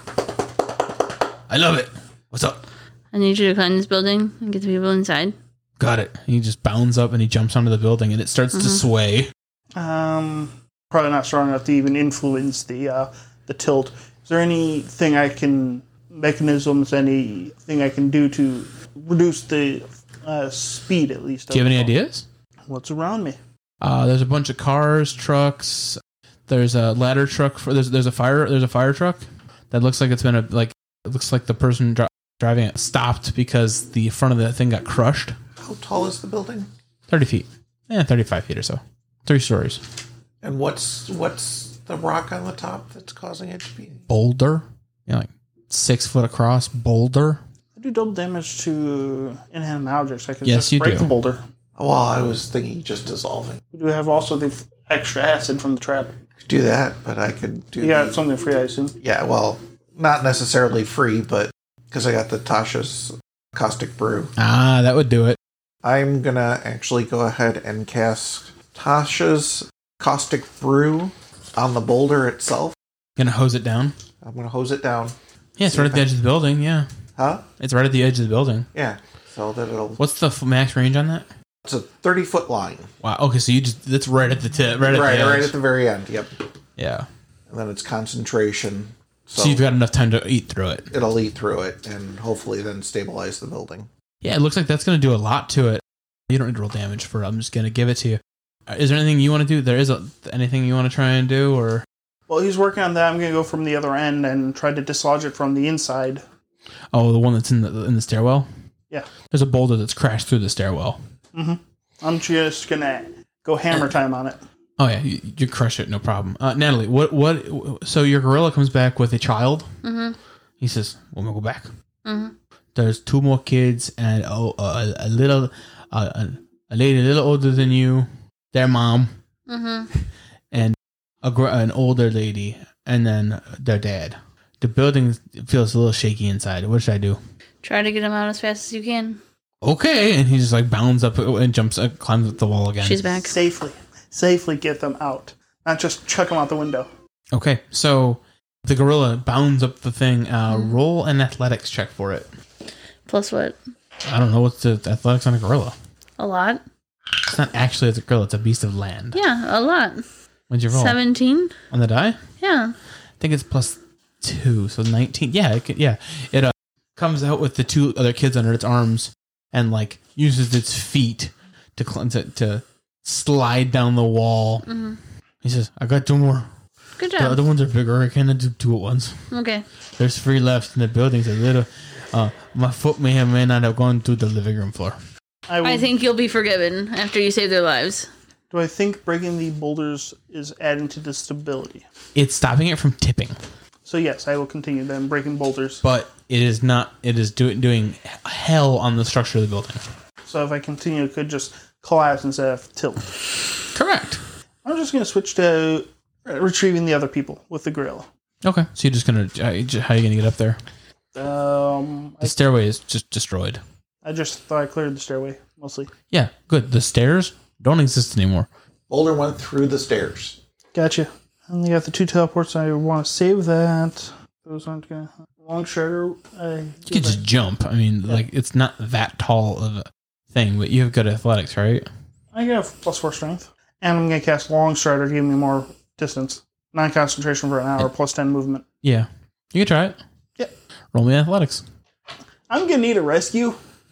"I love it. What's up? I need you to climb this building and get the people inside. Got it." And he just bounds up and he jumps onto the building and it starts to sway. Um, probably not strong enough to even influence the uh, the tilt. Is there anything I can mechanisms? Anything I can do to reduce the uh, speed at least? Do you have any ideas? What's around me? Uh, there's a bunch of cars, trucks. There's a ladder truck for there's there's a fire there's a fire truck that looks like it's been a like it looks like the person dri- driving it stopped because the front of the thing got crushed. How tall is the building? Thirty feet, yeah, thirty-five feet or so, three stories. And what's what's the rock on the top that's causing it to be? Boulder, yeah, like six foot across boulder. I do double damage to inanimate objects. I can Yes, just you break do. the boulder. Well, I was thinking just dissolving. We do have also the f- extra acid from the trap. Do that, but I could do. You got the- something free, I assume. Yeah, well, not necessarily free, but because I got the Tasha's caustic brew, Ah, that would do it. I'm gonna actually go ahead and cast Tasha's caustic brew on the boulder itself. Gonna hose it down. I'm gonna hose it down. Yeah, it's right at the edge of the building. Yeah, Huh? it's right at the edge of the building. Yeah. so that it'll. What's the f- max range on that? It's a thirty foot line. Wow. Okay, so you just that's right at the tip, right at Right, the edge. right at the very end. Yep. Yeah. And then it's concentration. So, So you've got enough time to eat through it. it'll eat through it and hopefully then stabilize the building. Yeah, it looks like that's going to do a lot to it. You don't need to roll damage for it. I'm just going to give it to you. Is there anything you want to do? There is a, anything you want to try and do, or? Well, he's working on that. I'm going to go from the other end and try to dislodge it from the inside. Oh, the one that's in the in the stairwell? Yeah. There's a boulder that's crashed through the stairwell. Mm-hmm. I'm just going to go hammer time on it. Oh yeah, you, you crush it, no problem. Uh, Natalie, what what? So your gorilla comes back with a child. Mm-hmm. He says, "We'll go back." Mm-hmm. There's two more kids and oh, a, a little, uh, a, a lady a little older than you, their mom, Mm-hmm. and a gr- an older lady, and then their dad. The building feels a little shaky inside. What should I do? Try to get him out as fast as you can. Okay, and he just like bounds up and jumps, uh, climbs up the wall again. She's back. Safely. Safely get them out. Not just chuck them out the window. Okay, so the gorilla bounds up the thing. Uh, roll an athletics check for it. Plus what? I don't know what's the athletics on a gorilla. A lot? It's not actually a gorilla; it's a beast of land. Yeah, a lot. What'd you roll seventeen? on the die? Yeah. I think it's plus two, so nineteen. Yeah, it, could- yeah. It uh, comes out with the two other kids under its arms and like uses its feet to cl- to, to slide down the wall. Mm-hmm. He says, "I got two more. Good The job. other ones are bigger. I can't do two at once. Okay. There's three left, and the building's a little. Uh, my foot may have may not have gone through the living room floor." I, will, I think you'll be forgiven after you save their lives. Do I think breaking the boulders is adding to the stability? It's stopping it from tipping, So yes, I will continue then breaking boulders. but it is not. It is do, doing hell on the structure of the building. So if I continue, it could just collapse instead of tilt. Correct. I'm just going to switch to retrieving the other people with the gorilla. Okay, so you're just gonna. Uh, you ju- how are you gonna get up there? Um, The I, stairway is just destroyed. I just thought I cleared the stairway mostly. Yeah, good. The stairs don't exist anymore. Boulder went through the stairs. Gotcha. And you got the two teleports. I want to save that. Those aren't gonna. Long shredder. I You could just jump. I mean, like it's not that tall of a thing, but you have good athletics, right? I have plus four strength, and I'm gonna cast long shredder to give me more distance. Nine concentration for an hour, plus ten movement. Yeah, you can try it. Yep. Roll me athletics. I'm gonna need a rescue.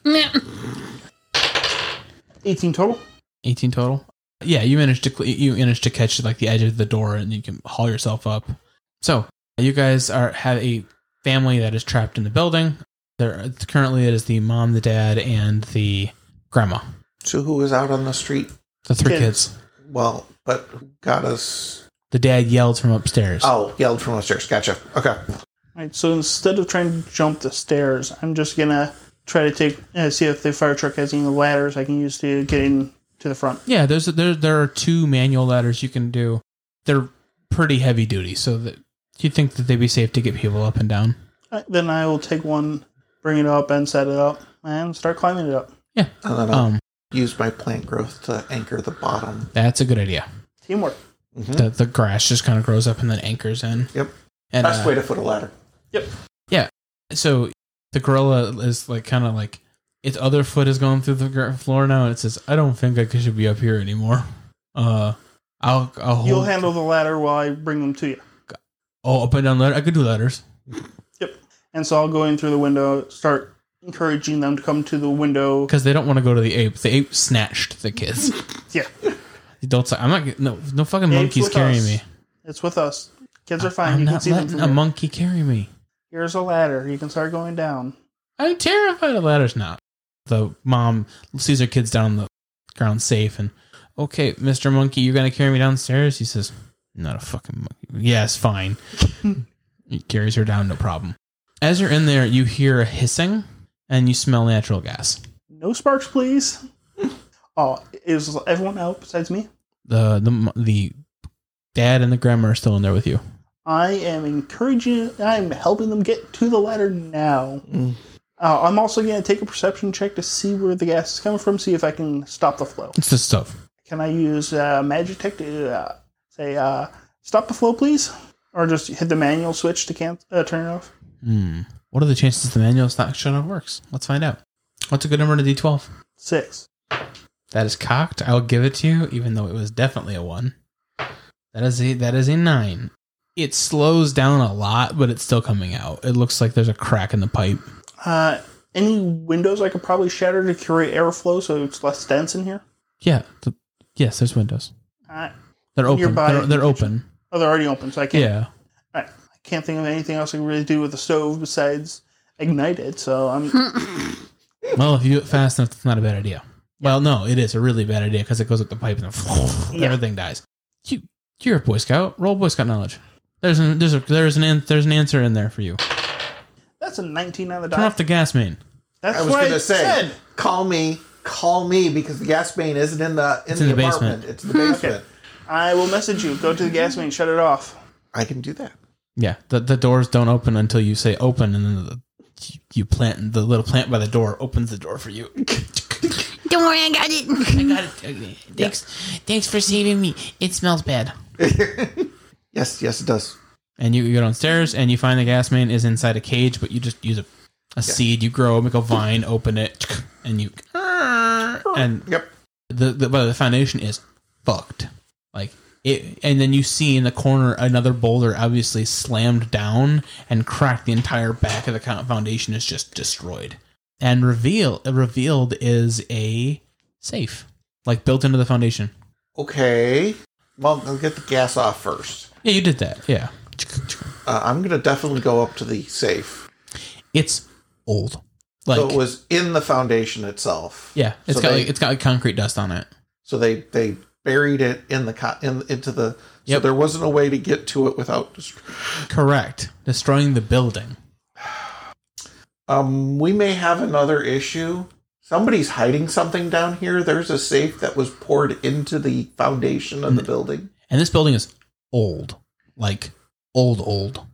eighteen total. eighteen total. Yeah, you managed to cl- you managed to catch like the edge of the door, and you can haul yourself up. So you guys are have a family that is trapped in the building. There currently it is the mom, the dad, and the grandma. So who was out on the street? The three Kids. kids. Well, but who got us? The dad yelled from upstairs. Oh, yelled from upstairs. Gotcha. Okay. Alright, so instead of trying to jump the stairs, I'm just gonna try to take uh, see if the fire truck has any ladders I can use to get in to the front. Yeah, there's there there are two manual ladders you can do. They're pretty heavy duty, so that you think that they'd be safe to get people up and down. Alright, then I will take one, bring it up, and set it up, and start climbing it up. Yeah, And then I'll um, use my plant growth to anchor the bottom. that's a good idea. Teamwork. Mm-hmm. The the grass just kind of grows up and then anchors in. Yep. And Best uh, way to foot a ladder. Yep. so the gorilla is like kind of like its other foot is going through the gr- floor now, and it says, "I don't think I should be up here anymore." Uh, I'll I'll hold. You'll handle the ladder while I bring them to you. Oh, up and down ladder. I could do ladders. Yep. And so I'll go in through the window, start encouraging them to come to the window. Because they don't want to go to the ape. The ape snatched the kids. Yeah. The adults like, I'm not get- no no fucking The ape's monkeys with carrying us. me. It's with us. Kids are fine. I'm you can not see them letting from a here. monkey carry me. Here's a ladder. You can start going down. I'm terrified of ladders now. The mom sees her kids down on the ground safe and, okay, Mister Monkey, you're going to carry me downstairs? He says, not a fucking monkey. Yes, fine. He carries her down, no problem. As you're in there, you hear a hissing and you smell natural gas. No sparks, please. Oh, is everyone out besides me? The the the dad and the grandma are still in there with you. I am encouraging. I'm helping them get to the ladder now. Mm. Uh, I'm also going to take a perception check to see where the gas is coming from. See if I can stop the flow. It's the stuff. Can I use uh, magic tech to uh, say uh, stop the flow, please, or just hit the manual switch to can- uh, turn it off? Hmm. What are the chances the manual stock shut off works? Let's find out. What's a good number to D twelve? Six. That is cocked. I'll give it to you, even though it was definitely a one. That is a that is a nine. It slows down a lot, but it's still coming out. It looks like there's a crack in the pipe. Uh, any windows I could probably shatter to create airflow so it's less dense in here? Yeah. The, yes, there's windows. Uh, They're open. nearby- They're, they're open. oh, they're already open, so I can't. Yeah. I, I can't think of anything else I can really do with the stove besides ignite it. So I'm. Well, if you do it fast enough, it's not a bad idea. Well, no, it is a really bad idea because it goes up the pipe and then Yeah. everything dies. You, you're a Boy Scout. Roll Boy Scout knowledge. There's an there's a there's an an- there's an answer in there for you. That's a nineteen on the Turn die. off the gas main. That's I was what going I to say, said. call me, call me, because the gas main isn't in the in It's the, in the apartment. basement. It's in the basement. Okay. I will message you. Go to the gas main. Shut it off. I can do that. Yeah, the the doors don't open until you say open, and then the, you plant the little plant by the door opens the door for you. Don't worry, I got it. I got it. Thanks, thanks for saving me. It smells bad. Yes, yes, it does. And you, you go downstairs and you find the gas main is inside a cage, but you just use a, a seed. You grow, make a vine, open it, and you and Yep. the the, but the foundation is fucked. Like it, and then you see in the corner another boulder obviously slammed down and cracked. The entire back of the foundation is just destroyed. And reveal revealed is a safe, like built into the foundation. Okay. Well, I'll get the gas off first. Yeah, you did that. Yeah, Uh, I'm going to definitely go up to the safe. it's old. Like So it was in the foundation itself. yeah, it's So got they- like it's got like concrete dust on it. So they they buried it in the co- in into the. So Yep. there wasn't a way to get to it without. Dest- Correct, destroying the building. um, we may have another issue. Somebody's hiding something down here. There's a safe that was poured into the foundation of the building. And this building is old, like old, old.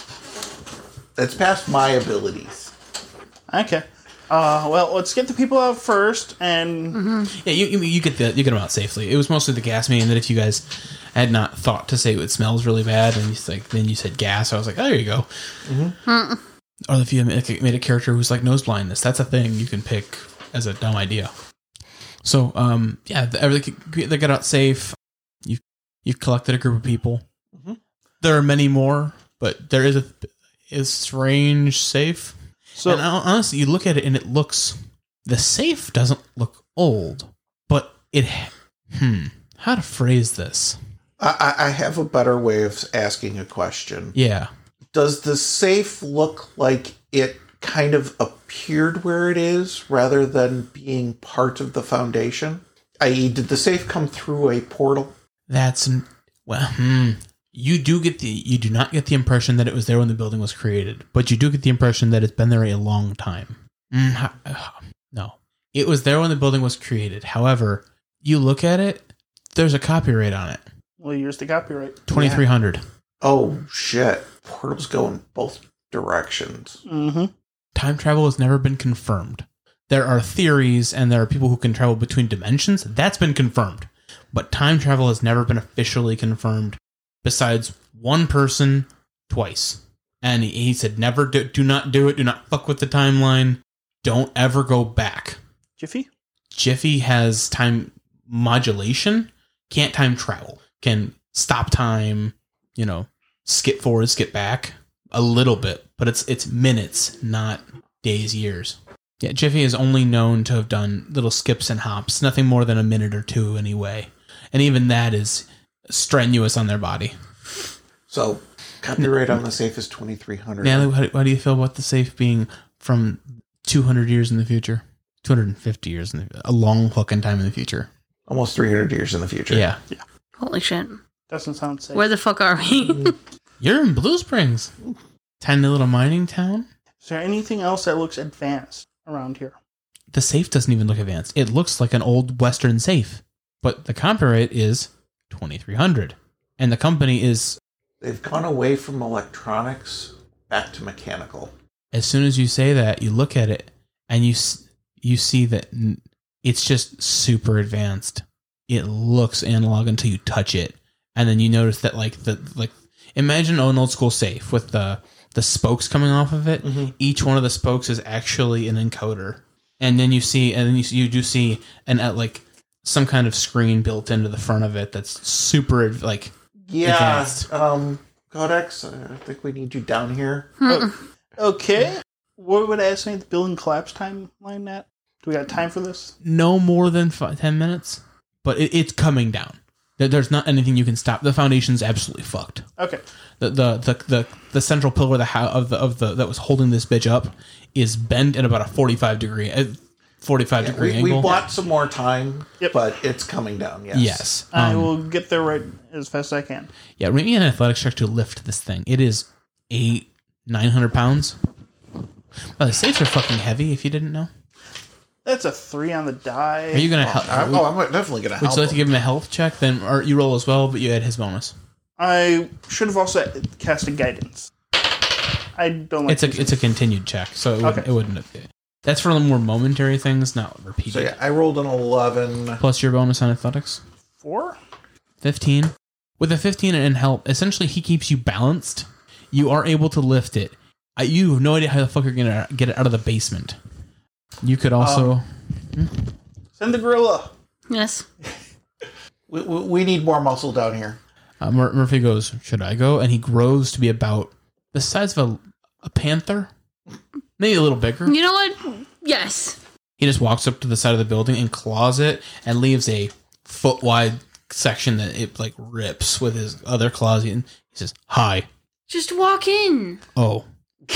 That's past my abilities. Okay. Uh, well, let's get the people out first, and Yeah, you, you you get the you get them out safely. It was mostly the gas main that if you guys had not thought to say it smells really bad, and you like then you said gas, I was like, oh, there you go. Or if you made a, made a character who's like nose blindness, that's a thing you can pick as a dumb idea. So, um, yeah, the, everything they got out safe. You you've collected a group of people. Mhm. There are many more, but there is a, a strange safe. so and honestly, you look at it and it looks, the safe doesn't look old, but it, hmm, how to phrase this? I, I I have a better way of asking a question. Yeah. Does the safe look like it kind of appeared where it is rather than being part of the foundation? that is, did the safe come through a portal? That's, well, hmm. You do get the, you do not get the impression that it was there when the building was created, but you do get the impression that it's been there a long time. Mm, ha- no. It was there when the building was created. However, you look at it, there's a copyright on it. well, here's the copyright. twenty-three hundred. Oh, shit. Portals go in both directions. Mm-hmm. Time travel has never been confirmed. There are theories and there are people who can travel between dimensions. That's been confirmed. But time travel has never been officially confirmed besides one person twice. And he, he said, never do, do not do it. Do not fuck with the timeline. Don't ever go back. Jiffy? Jiffy has time modulation, can't time travel, can stop time, you know, skip forward, skip back a little bit, but it's it's minutes, not days, years. Yeah, Jiffy is only known to have done little skips and hops, nothing more than a minute or two anyway. And even that is strenuous on their body. So, copyright on the safe is twenty-three hundred. Natalie, how, how do you feel about the safe being from two hundred years in the future? two hundred fifty years in the, a long fucking time in the future. Almost three hundred years in the future. Yeah. Holy shit. Doesn't sound safe. Where the fuck are we? You're in Blue Springs. Tiny little mining town. Is there anything else that looks advanced around here? The safe doesn't even look advanced. It looks like an old Western safe. But the copyright is twenty-three hundred. And the company is, They've gone away from electronics back to mechanical. as soon as you say that, you look at it and you s- you see that n- it's just super advanced. It looks analog until you touch it. And then you notice that like the like imagine an old school safe with the the spokes coming off of it. Mm-hmm. Each one of the spokes is actually an encoder. and then you see, and then you, you do see an uh, like some kind of screen built into the front of it that's super like Yeah. advanced. Um, Codex, I think we need you down here. Oh, okay. What would I estimate the building collapse timeline at? Do we got time for this? No more than five, ten minutes, but it, it's coming down. There- There's not anything you can stop. The foundation's absolutely fucked. Okay. The the the the, the central pillar of the, ho- of the of the that was holding this bitch up is bent at about a forty-five degree uh, forty-five degree We, angle. we bought some more time, Yep. but it's coming down, yes. Yes. I Um, will get there right as fast as I can. yeah, make me an athletics check to lift this thing. It is eight nine hundred pounds. Well, the safes are fucking heavy. If you didn't know, That's a three on the die. are you gonna help? I, would, oh, I'm definitely going to would help you like to him. give him a health check? Then, or you roll as well, but you add his bonus. I should have also casted guidance. I don't like It's a using- it's a continued check, so it wouldn't, Okay. it wouldn't have. That's for the more momentary things, not repeated. So yeah, I rolled an eleven. Plus your bonus on athletics. four. fifteen. With a fifteen and help, essentially he keeps you balanced. You are able to lift it. Uh, You have no idea how the fuck you're gonna get it out of the basement. You could also. Send the gorilla. Yes. We, we, we need more muscle down here. Uh, Mur- Murphy goes, "Should I go?" And he grows to be about the size of a, a panther, maybe a little bigger. You know what? Yes. He just walks up to the side of the building and claws it, and leaves a foot wide section that it like rips with his other claws. And he says, "Hi." Just walk in. Oh,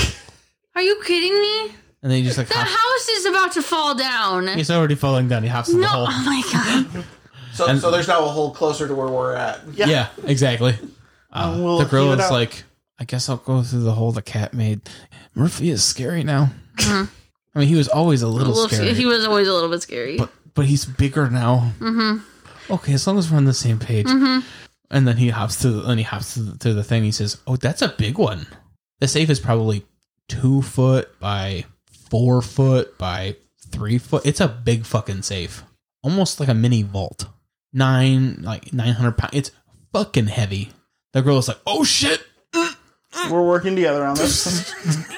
Are you kidding me? and then he just like The hops. house is about to fall down. He's already falling down. He hops in No. the hole. Oh my god. So, And- so there's now a hole closer to where we're at. Yeah. Yeah, exactly. Uh, Um, we'll the heave girl it is out. like, I guess I'll go through the hole the cat made. Murphy is scary now. I mean, he was always a A little, little scary, sc- he was always a little bit scary. but but he's bigger now. Mm-hmm. Okay, as long as we're on the same page. Mm-hmm. And then he hops to the, and he hops to the, to the thing. He says, "Oh, that's a big one. The safe is probably two foot by four foot by three foot. It's a big fucking safe, almost like a mini vault. Nine like nine hundred pounds. It's fucking heavy." The girl is like, "Oh shit." We're working together on this.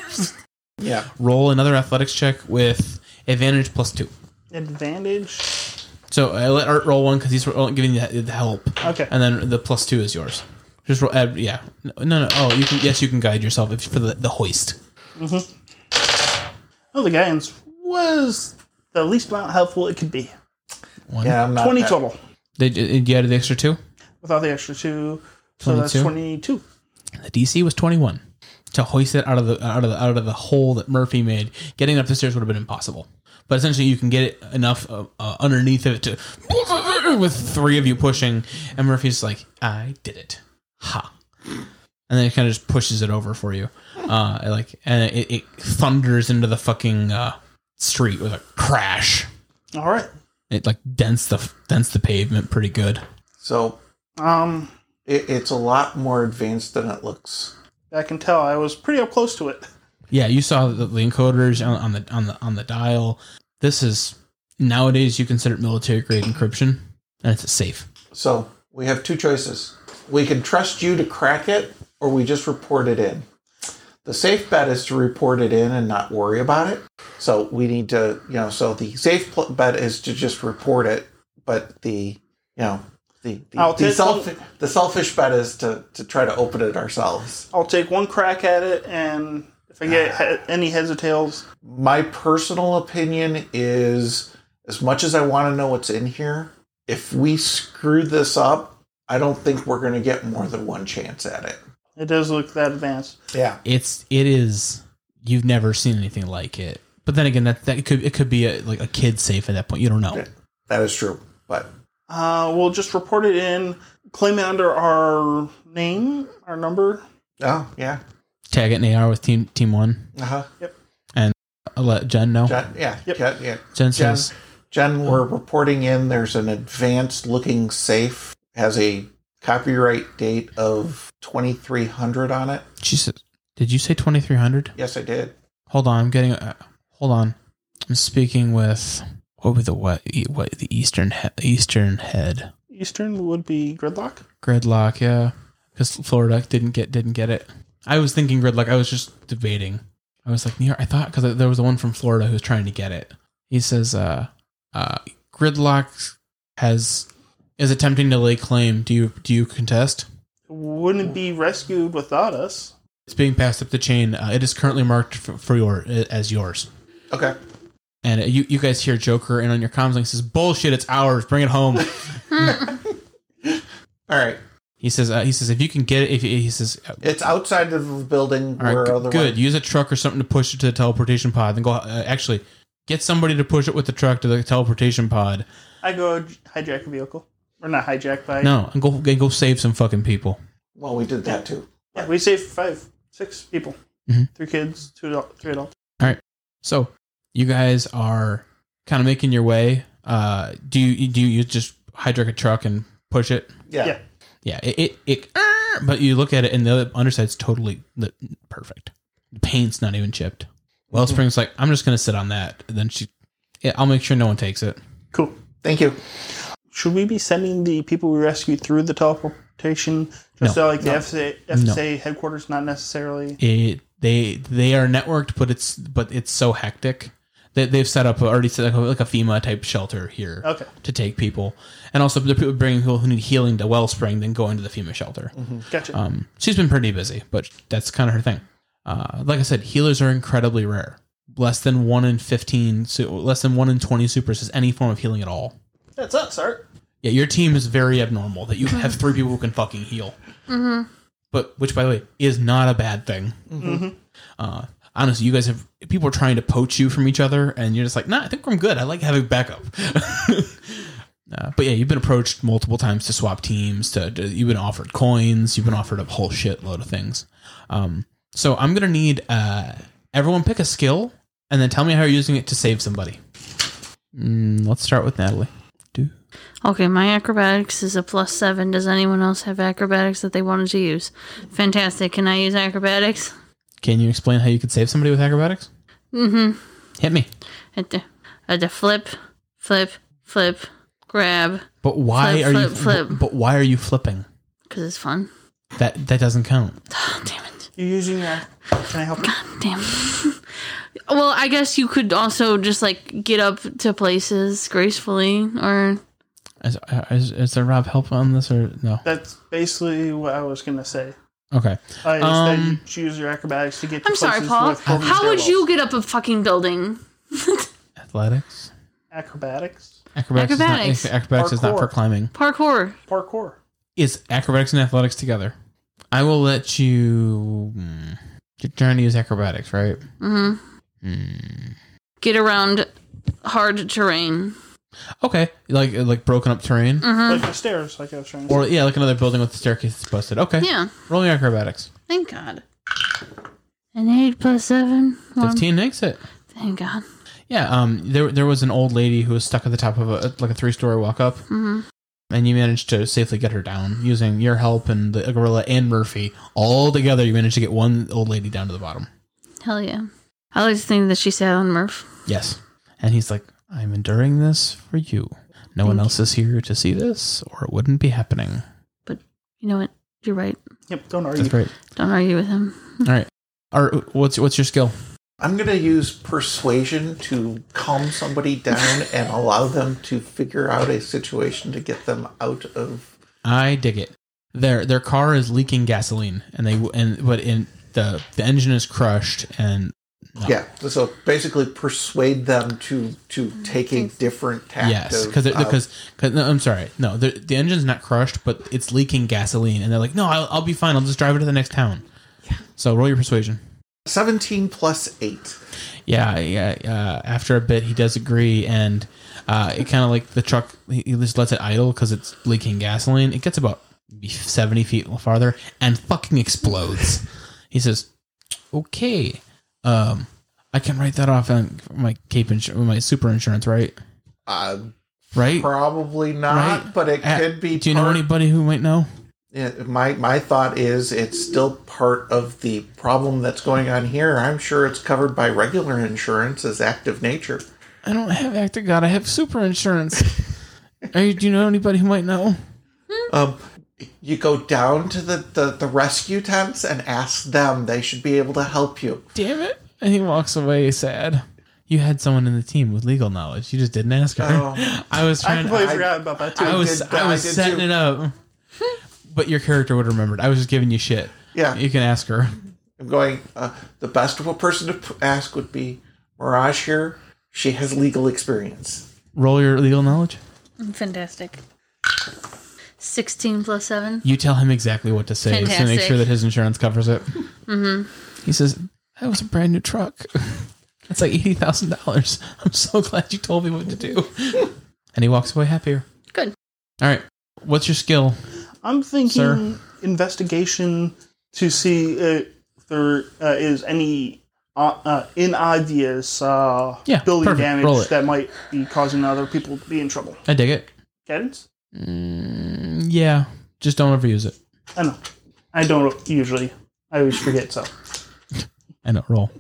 Yeah. Roll another athletics check with advantage plus two. Advantage. So I let Art roll one because he's ro- giving you the the help, Okay. and then the plus two is yours. Just roll. Add, yeah. No, no. Oh, you can. Yes, you can guide yourself if, for the, the hoist. Oh, the guidance was the least amount helpful it could be. One. Yeah, I'm not twenty that- total. Did, did you add the extra two? Without the extra two. So that's twenty-two? twenty-two. The D C was twenty-one. To hoist it out of the out of the out of the hole that Murphy made, getting up the stairs would have been impossible. But essentially, you can get it enough uh, uh, underneath of it to with three of you pushing, and Murphy's like, "I did it, ha!" And then it kind of just pushes it over for you, uh, like, and it, it thunders into the fucking uh, street with a crash. All right. It like dents the dents the pavement pretty good. So Um, it, it's a lot more advanced than it looks. I can tell I was pretty up close to it. Yeah, you saw the, the encoders on, on the on the on the dial. This is nowadays you consider it military grade encryption, and it's safe. So we have two choices. We can trust you to crack it, or we just report it in. The safe bet is to report it in and not worry about it. So we need to, you know, so the safe pl- bet is to just report it, but the, you know, the the, I'll the, take self, one- the selfish bet is to, to try to open it ourselves. I'll take one crack at it, and if I get he- any heads or tails, My personal opinion is, as much as I want to know what's in here, if we screw this up, I don't think we're going to get more than one chance at it. it does look that advanced. Yeah. It's it is you've never seen anything like it. But then again, that that could it could be a, like a kid safe at that point. You don't know. That is true. But Uh, we'll just report it in, claim it under our name, our number. oh yeah, Tag it in A R with team team one. uh huh. I'll let Jen know. Jen, yeah, Yep. Jen, yeah. Jen Jen, says, Jen, we're reporting in. There's an advanced looking safe, has a copyright date of twenty-three hundred on it. she said, "Did you say twenty three hundred? Yes, I did. Hold on, I'm getting. Uh, hold on, I'm speaking with what would the what e- what the eastern he, eastern head Eastern would be Gridlock. gridlock, yeah, because Florida didn't get didn't get it. I was thinking gridlock. I was just debating. I was like, New York. I thought because there was the one from Florida who was trying to get it. He says, uh, uh, Gridlock has is attempting to lay claim. Do you do you contest? Wouldn't be rescued without us. It's being passed up the chain. Uh, it is currently marked for, for your as yours. Okay. And you, you guys hear Joker and on your comms link says, "Bullshit! It's ours. Bring it home." All right. He says, uh, "He says if you can get it, if he says It's outside of the building. all right, where g- otherwise- good. Use a truck or something to push it to the teleportation pod. Then go. Uh, actually, get somebody to push it with the truck to the teleportation pod. I go hijack a vehicle. Or not hijack, but I, No, and go and go save some fucking people." Well, we did that too. yeah, we saved five, six people. Mhm. Three kids, two adult, three adults. So you guys are kind of making your way. Uh, do you do you just hijack a truck and push it? Yeah. Yeah. Yeah, it it, it uh, but you look at it and the underside's totally li- perfect. The paint's not even chipped. Wellspring's like, I'm just gonna sit on that. And then she, yeah, I'll make sure no one takes it. Cool. Thank you. Should we be sending the people we rescued through the teleportation? Just No. so like the No. F S A, F S A headquarters, not necessarily. It they they are networked, but it's but it's so hectic that they've set up already set up like a FEMA type shelter here Okay. to take people, and also the people bringing people who need healing to Wellspring, then go into the FEMA shelter. Gotcha. Um, she's been pretty busy, but that's kind of her thing. Uh, like I said, healers are incredibly rare. Less than one in fifteen, so less than one in twenty supers has any form of healing at all. That's us, Art. Yeah, your team is very abnormal that you have three people who can fucking heal. Mm-hmm. But which, by the way, is not a bad thing. Mm-hmm. Uh, honestly, you guys have people are trying to poach you from each other, and you're just like, nah, I think I'm good. I like having backup. uh, but yeah, you've been approached multiple times to swap teams. To, to you've been offered coins. You've been offered a whole shitload of things. Um, so I'm gonna need uh, everyone pick a skill, and then tell me how you're using it to save somebody. Mm, let's start with Natalie. Do Okay, my acrobatics is a plus seven. Does anyone else have acrobatics that they wanted to use? Fantastic. Can I use acrobatics? can you explain how you could save somebody with acrobatics? Mm-hmm. Hit me. At the, at the flip, flip, flip, grab, But why Flip, are you? flip, flip. But, but why are you flipping? because it's fun. That that doesn't count. Oh, damn it. You're using your. Can I help you? Damn. Well, I guess you could also just like get up to places gracefully, or Is, is, is there Rob help on this or no? That's basically what I was gonna say. Okay. Uh, instead, Um, you choose your acrobatics to get. To I'm sorry, places Paul. with broken How would stairwells. you get up a fucking building? Athletics. Acrobatics, Acrobatics. Acrobatics. Is not, acrobatics is not for Parkour. climbing. Parkour. parkour. Is acrobatics and athletics together? I will let you. hmm, You're trying to use acrobatics, right? Mm-hmm. Hmm. Get around hard terrain. Okay, like like broken up terrain, Mm-hmm. Like the stairs, like I was trying to say. or yeah, like another building with the staircase that's busted. Okay, Yeah. roll your acrobatics. Thank God. An eight plus seven. One. Fifteen makes it. Thank God. Yeah, um, there there was an old lady who was stuck at the top of a like a three story walk up, Mm-hmm. and you managed to safely get her down using your help and the gorilla and Murphy all together. You managed to get one old lady down to the bottom. Hell yeah. I like to think that she sat on Murph. Yes, and he's like, "I'm enduring this for you. No one else is here to see this, or it wouldn't be happening." You know what? You're right. Yep. Don't argue. That's great. Don't argue with him. All right, Art, what's what's your skill? I'm going to use persuasion to calm somebody down and allow them to figure out a situation to get them out of. I dig it. Their their car is leaking gasoline, and they and but in the the engine is crushed, and no. Yeah, so basically persuade them to to take a different tact. Yes, of- because of- because no, I'm sorry, no, the the engine's not crushed, but it's leaking gasoline, and they're like, no, I'll, I'll be fine. I'll just drive it to the next town. Yeah. So roll your persuasion. seventeen plus eight. Yeah, yeah. Uh, after a bit, he does agree, and uh, it kind of like the truck. He he just lets it idle because it's leaking gasoline. It gets about seventy feet farther and fucking explodes. He says, "Okay, um, I can write that off on my cape insur- my super insurance, right? Uh, Right? probably not, Right? but it Uh, could be. Do you know part- anybody who might know? Yeah, my my thought is it's still part of the problem that's going on here. I'm sure it's covered by regular insurance as active nature. I don't have Act of God. I have super insurance. Are you, do you know anybody who might know? Um, you go down to the, the, the rescue tents and ask them. They should be able to help you. Damn it. And he walks away sad. You had someone in the team with legal knowledge. You just didn't ask her. Oh. I was I trying. completely I, forgot about that too. I was did- I was I did setting too. it up, but your character would have remembered. I was just giving you shit. Yeah. You can ask her. I'm going, uh, the best of a person to p- ask would be Mirage here. She has legal experience. Roll your legal knowledge. Fantastic. sixteen plus seven. You tell him exactly what to say to make Fantastic. sure that his insurance covers it. Mm-hmm. He says, "That was a brand new truck. It's like eighty thousand dollars. I'm so glad you told me what to do." And he walks away happier. Good. All right. What's your skill? I'm thinking Sir? investigation to see if there uh, is any uh, uh, inobvious uh, Yeah, building perfect. Roll damage it. that might be causing other people to be in trouble. I dig it. Guidance? Mm, yeah. Just don't overuse it. I know. I don't usually. I always forget, so. I know. Roll.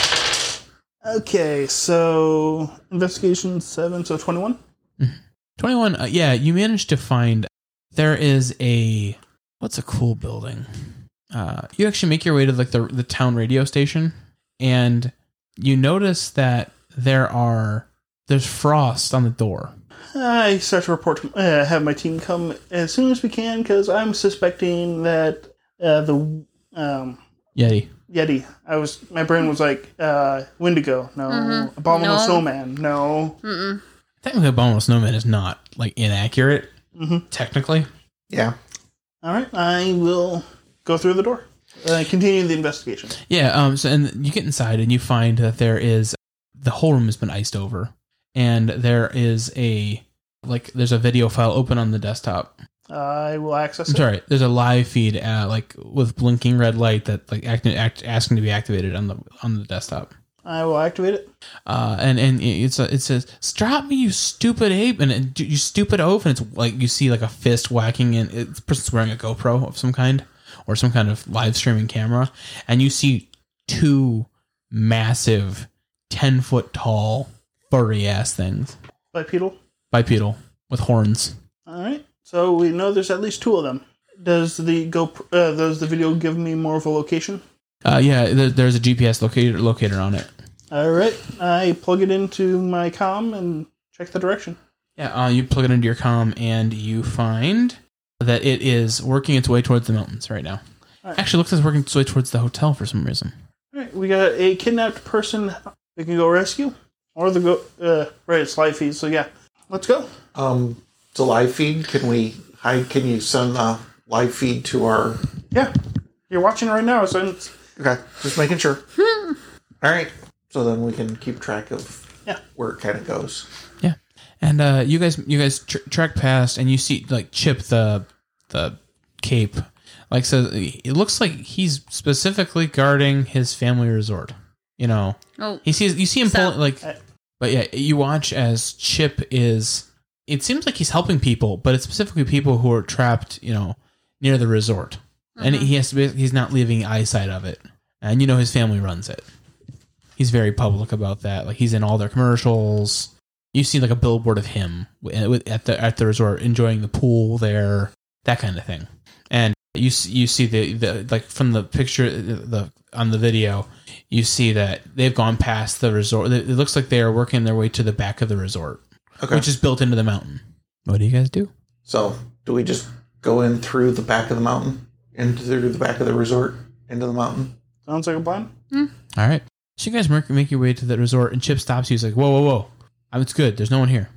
Okay, so investigation seven, so twenty-one? twenty-one. Uh, yeah, you managed to find there is a what's a cool building. Uh, you actually make your way to like the the town radio station, and you notice that there are there's frost on the door. I start to report, to, uh, have my team come as soon as we can, because I'm suspecting that uh, the um, Yeti. Yeti, I was, my brain was like, uh, Wendigo, no. Mm-hmm. Abominable No. Snowman, no. Mm-mm. Technically, Abominable Snowman is not like inaccurate. Mhm. Technically, Yeah. Alright, I will go through the door. Uh, continue the investigation. yeah. Um. So, and you get inside, and you find that there is the whole room has been iced over, and there is a like there's a video file open on the desktop. I will access I'm it. sorry. There's a live feed, uh, like with blinking red light that like act, act, asking to be activated on the on the desktop. I will activate it. Uh, and and it's a, it says, "Stop me, you stupid ape!" And it, you stupid oaf, and it's like you see like a fist whacking, and it, the person's wearing a GoPro of some kind or some kind of live streaming camera, and you see two massive, ten foot tall, furry ass things, Bipedal. bipedal with horns. Alright, so we know there's at least two of them. Does the go? Uh, does the video give me more of a location? Uh, yeah, there, there's a G P S locator locator on it. Alright, I plug it into my comm and check the direction. Yeah, uh, you plug it into your comm and you find that it is working its way towards the mountains right now. Alright. Actually, it looks like it's working its way towards the hotel for some reason. Alright, we got a kidnapped person we can go rescue. Or the go, uh, right, it's live feed, so yeah. Let's go. Um, it's a live feed. Can we hide? Can you send a live feed to our? Yeah, you're watching right now, so it's, Okay, just making sure. All right, so then we can keep track of Yeah. where it kind of goes. Yeah, and uh, you guys, you guys tr- track past, and you see like Chip the the cape. Like, so it looks like he's specifically guarding his family resort. You know, Oh, he sees you see him Stop. pull like, but yeah, you watch as Chip is. It seems like he's helping people, but it's specifically people who are trapped. You know, near the resort. And he has to be, he's not leaving eyesight of it. And you know his family runs it. He's very public about that. Like he's in all their commercials. You see like a billboard of him wi- at the at the resort enjoying the pool there, that kind of thing. And you s- you see the, the like from the picture the on the video, you see that they've gone past the resort. It looks like they are working their way to the back of the resort, Okay. which is built into the mountain. What do you guys do? So, do we just go in through the back of the mountain, into through the back of the resort, into the mountain? sounds like a plan. All right. So you guys make, make your way to the resort, and Chip stops you. He's like, "Whoa, whoa, whoa! I mean, it's good. There's no one here."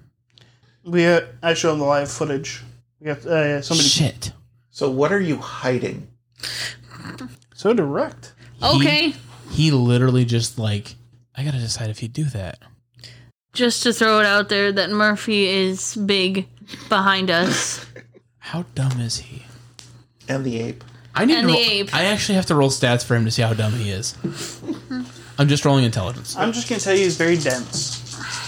We, uh, I show them the live footage. We got uh, somebody. Shit. So, what are you hiding? So direct. okay. He, he literally just like, I gotta decide if he'd do that. Just to throw it out there that Murphy is big behind us. How dumb is he? And the ape. I need And to the roll, ape. I actually have to roll stats for him to see how dumb he is. I'm just rolling intelligence. I'm just gonna tell you he's very dense.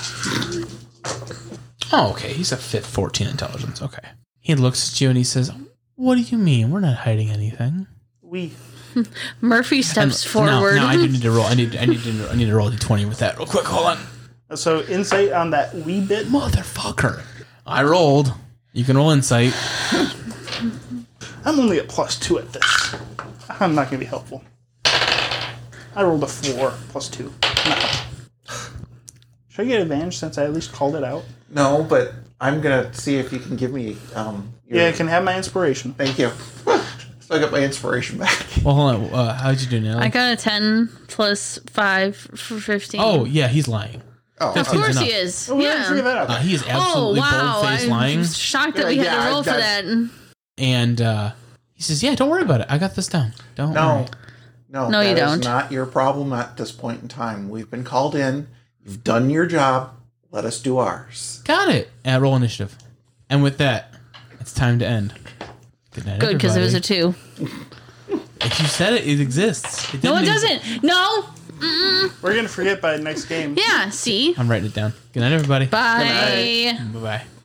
Oh, okay. He's a fifth, fourteen intelligence. Okay. He looks at you and he says, "What do you mean? We're not hiding anything." We. Murphy steps No, forward. no, I do need to roll. I need. I need to. I need to roll a d twenty with that real quick. Hold on. So insight on that wee bit. Motherfucker. I rolled. You can roll insight. I'm only at plus two at this. I'm not gonna be helpful. I rolled a four plus two. No. Should I get advantage since I at least called it out? No, but I'm gonna see if you can give me. Um, your, Yeah, I can have my inspiration. Thank you. So I got my inspiration back. Well, hold on. Uh, how'd you do, Nelly? I got a ten plus five for fifteen. Oh, yeah, he's lying. Oh, Of fifteen's course he enough. is. Oh, we didn't figure Yeah. that out. Uh, he is Oh, absolutely wow. bold-faced I'm lying. shocked that we Yeah, had to yeah, roll for that's- that. And uh, he says, yeah, don't worry about it. I got this down. Don't No, worry. no, No, you that is don't. not your problem at this point in time. We've been called in. You've done your job. Let us do ours. Got it. Uh, roll initiative. And with that, it's time to end. Good night, Good, because it was a everybody. two. If you said it, it exists. It No, it didn't ex- doesn't. No. We're gonna forget by the next game. Yeah, see? I'm writing it down. Good night, everybody. Bye. Bye-bye.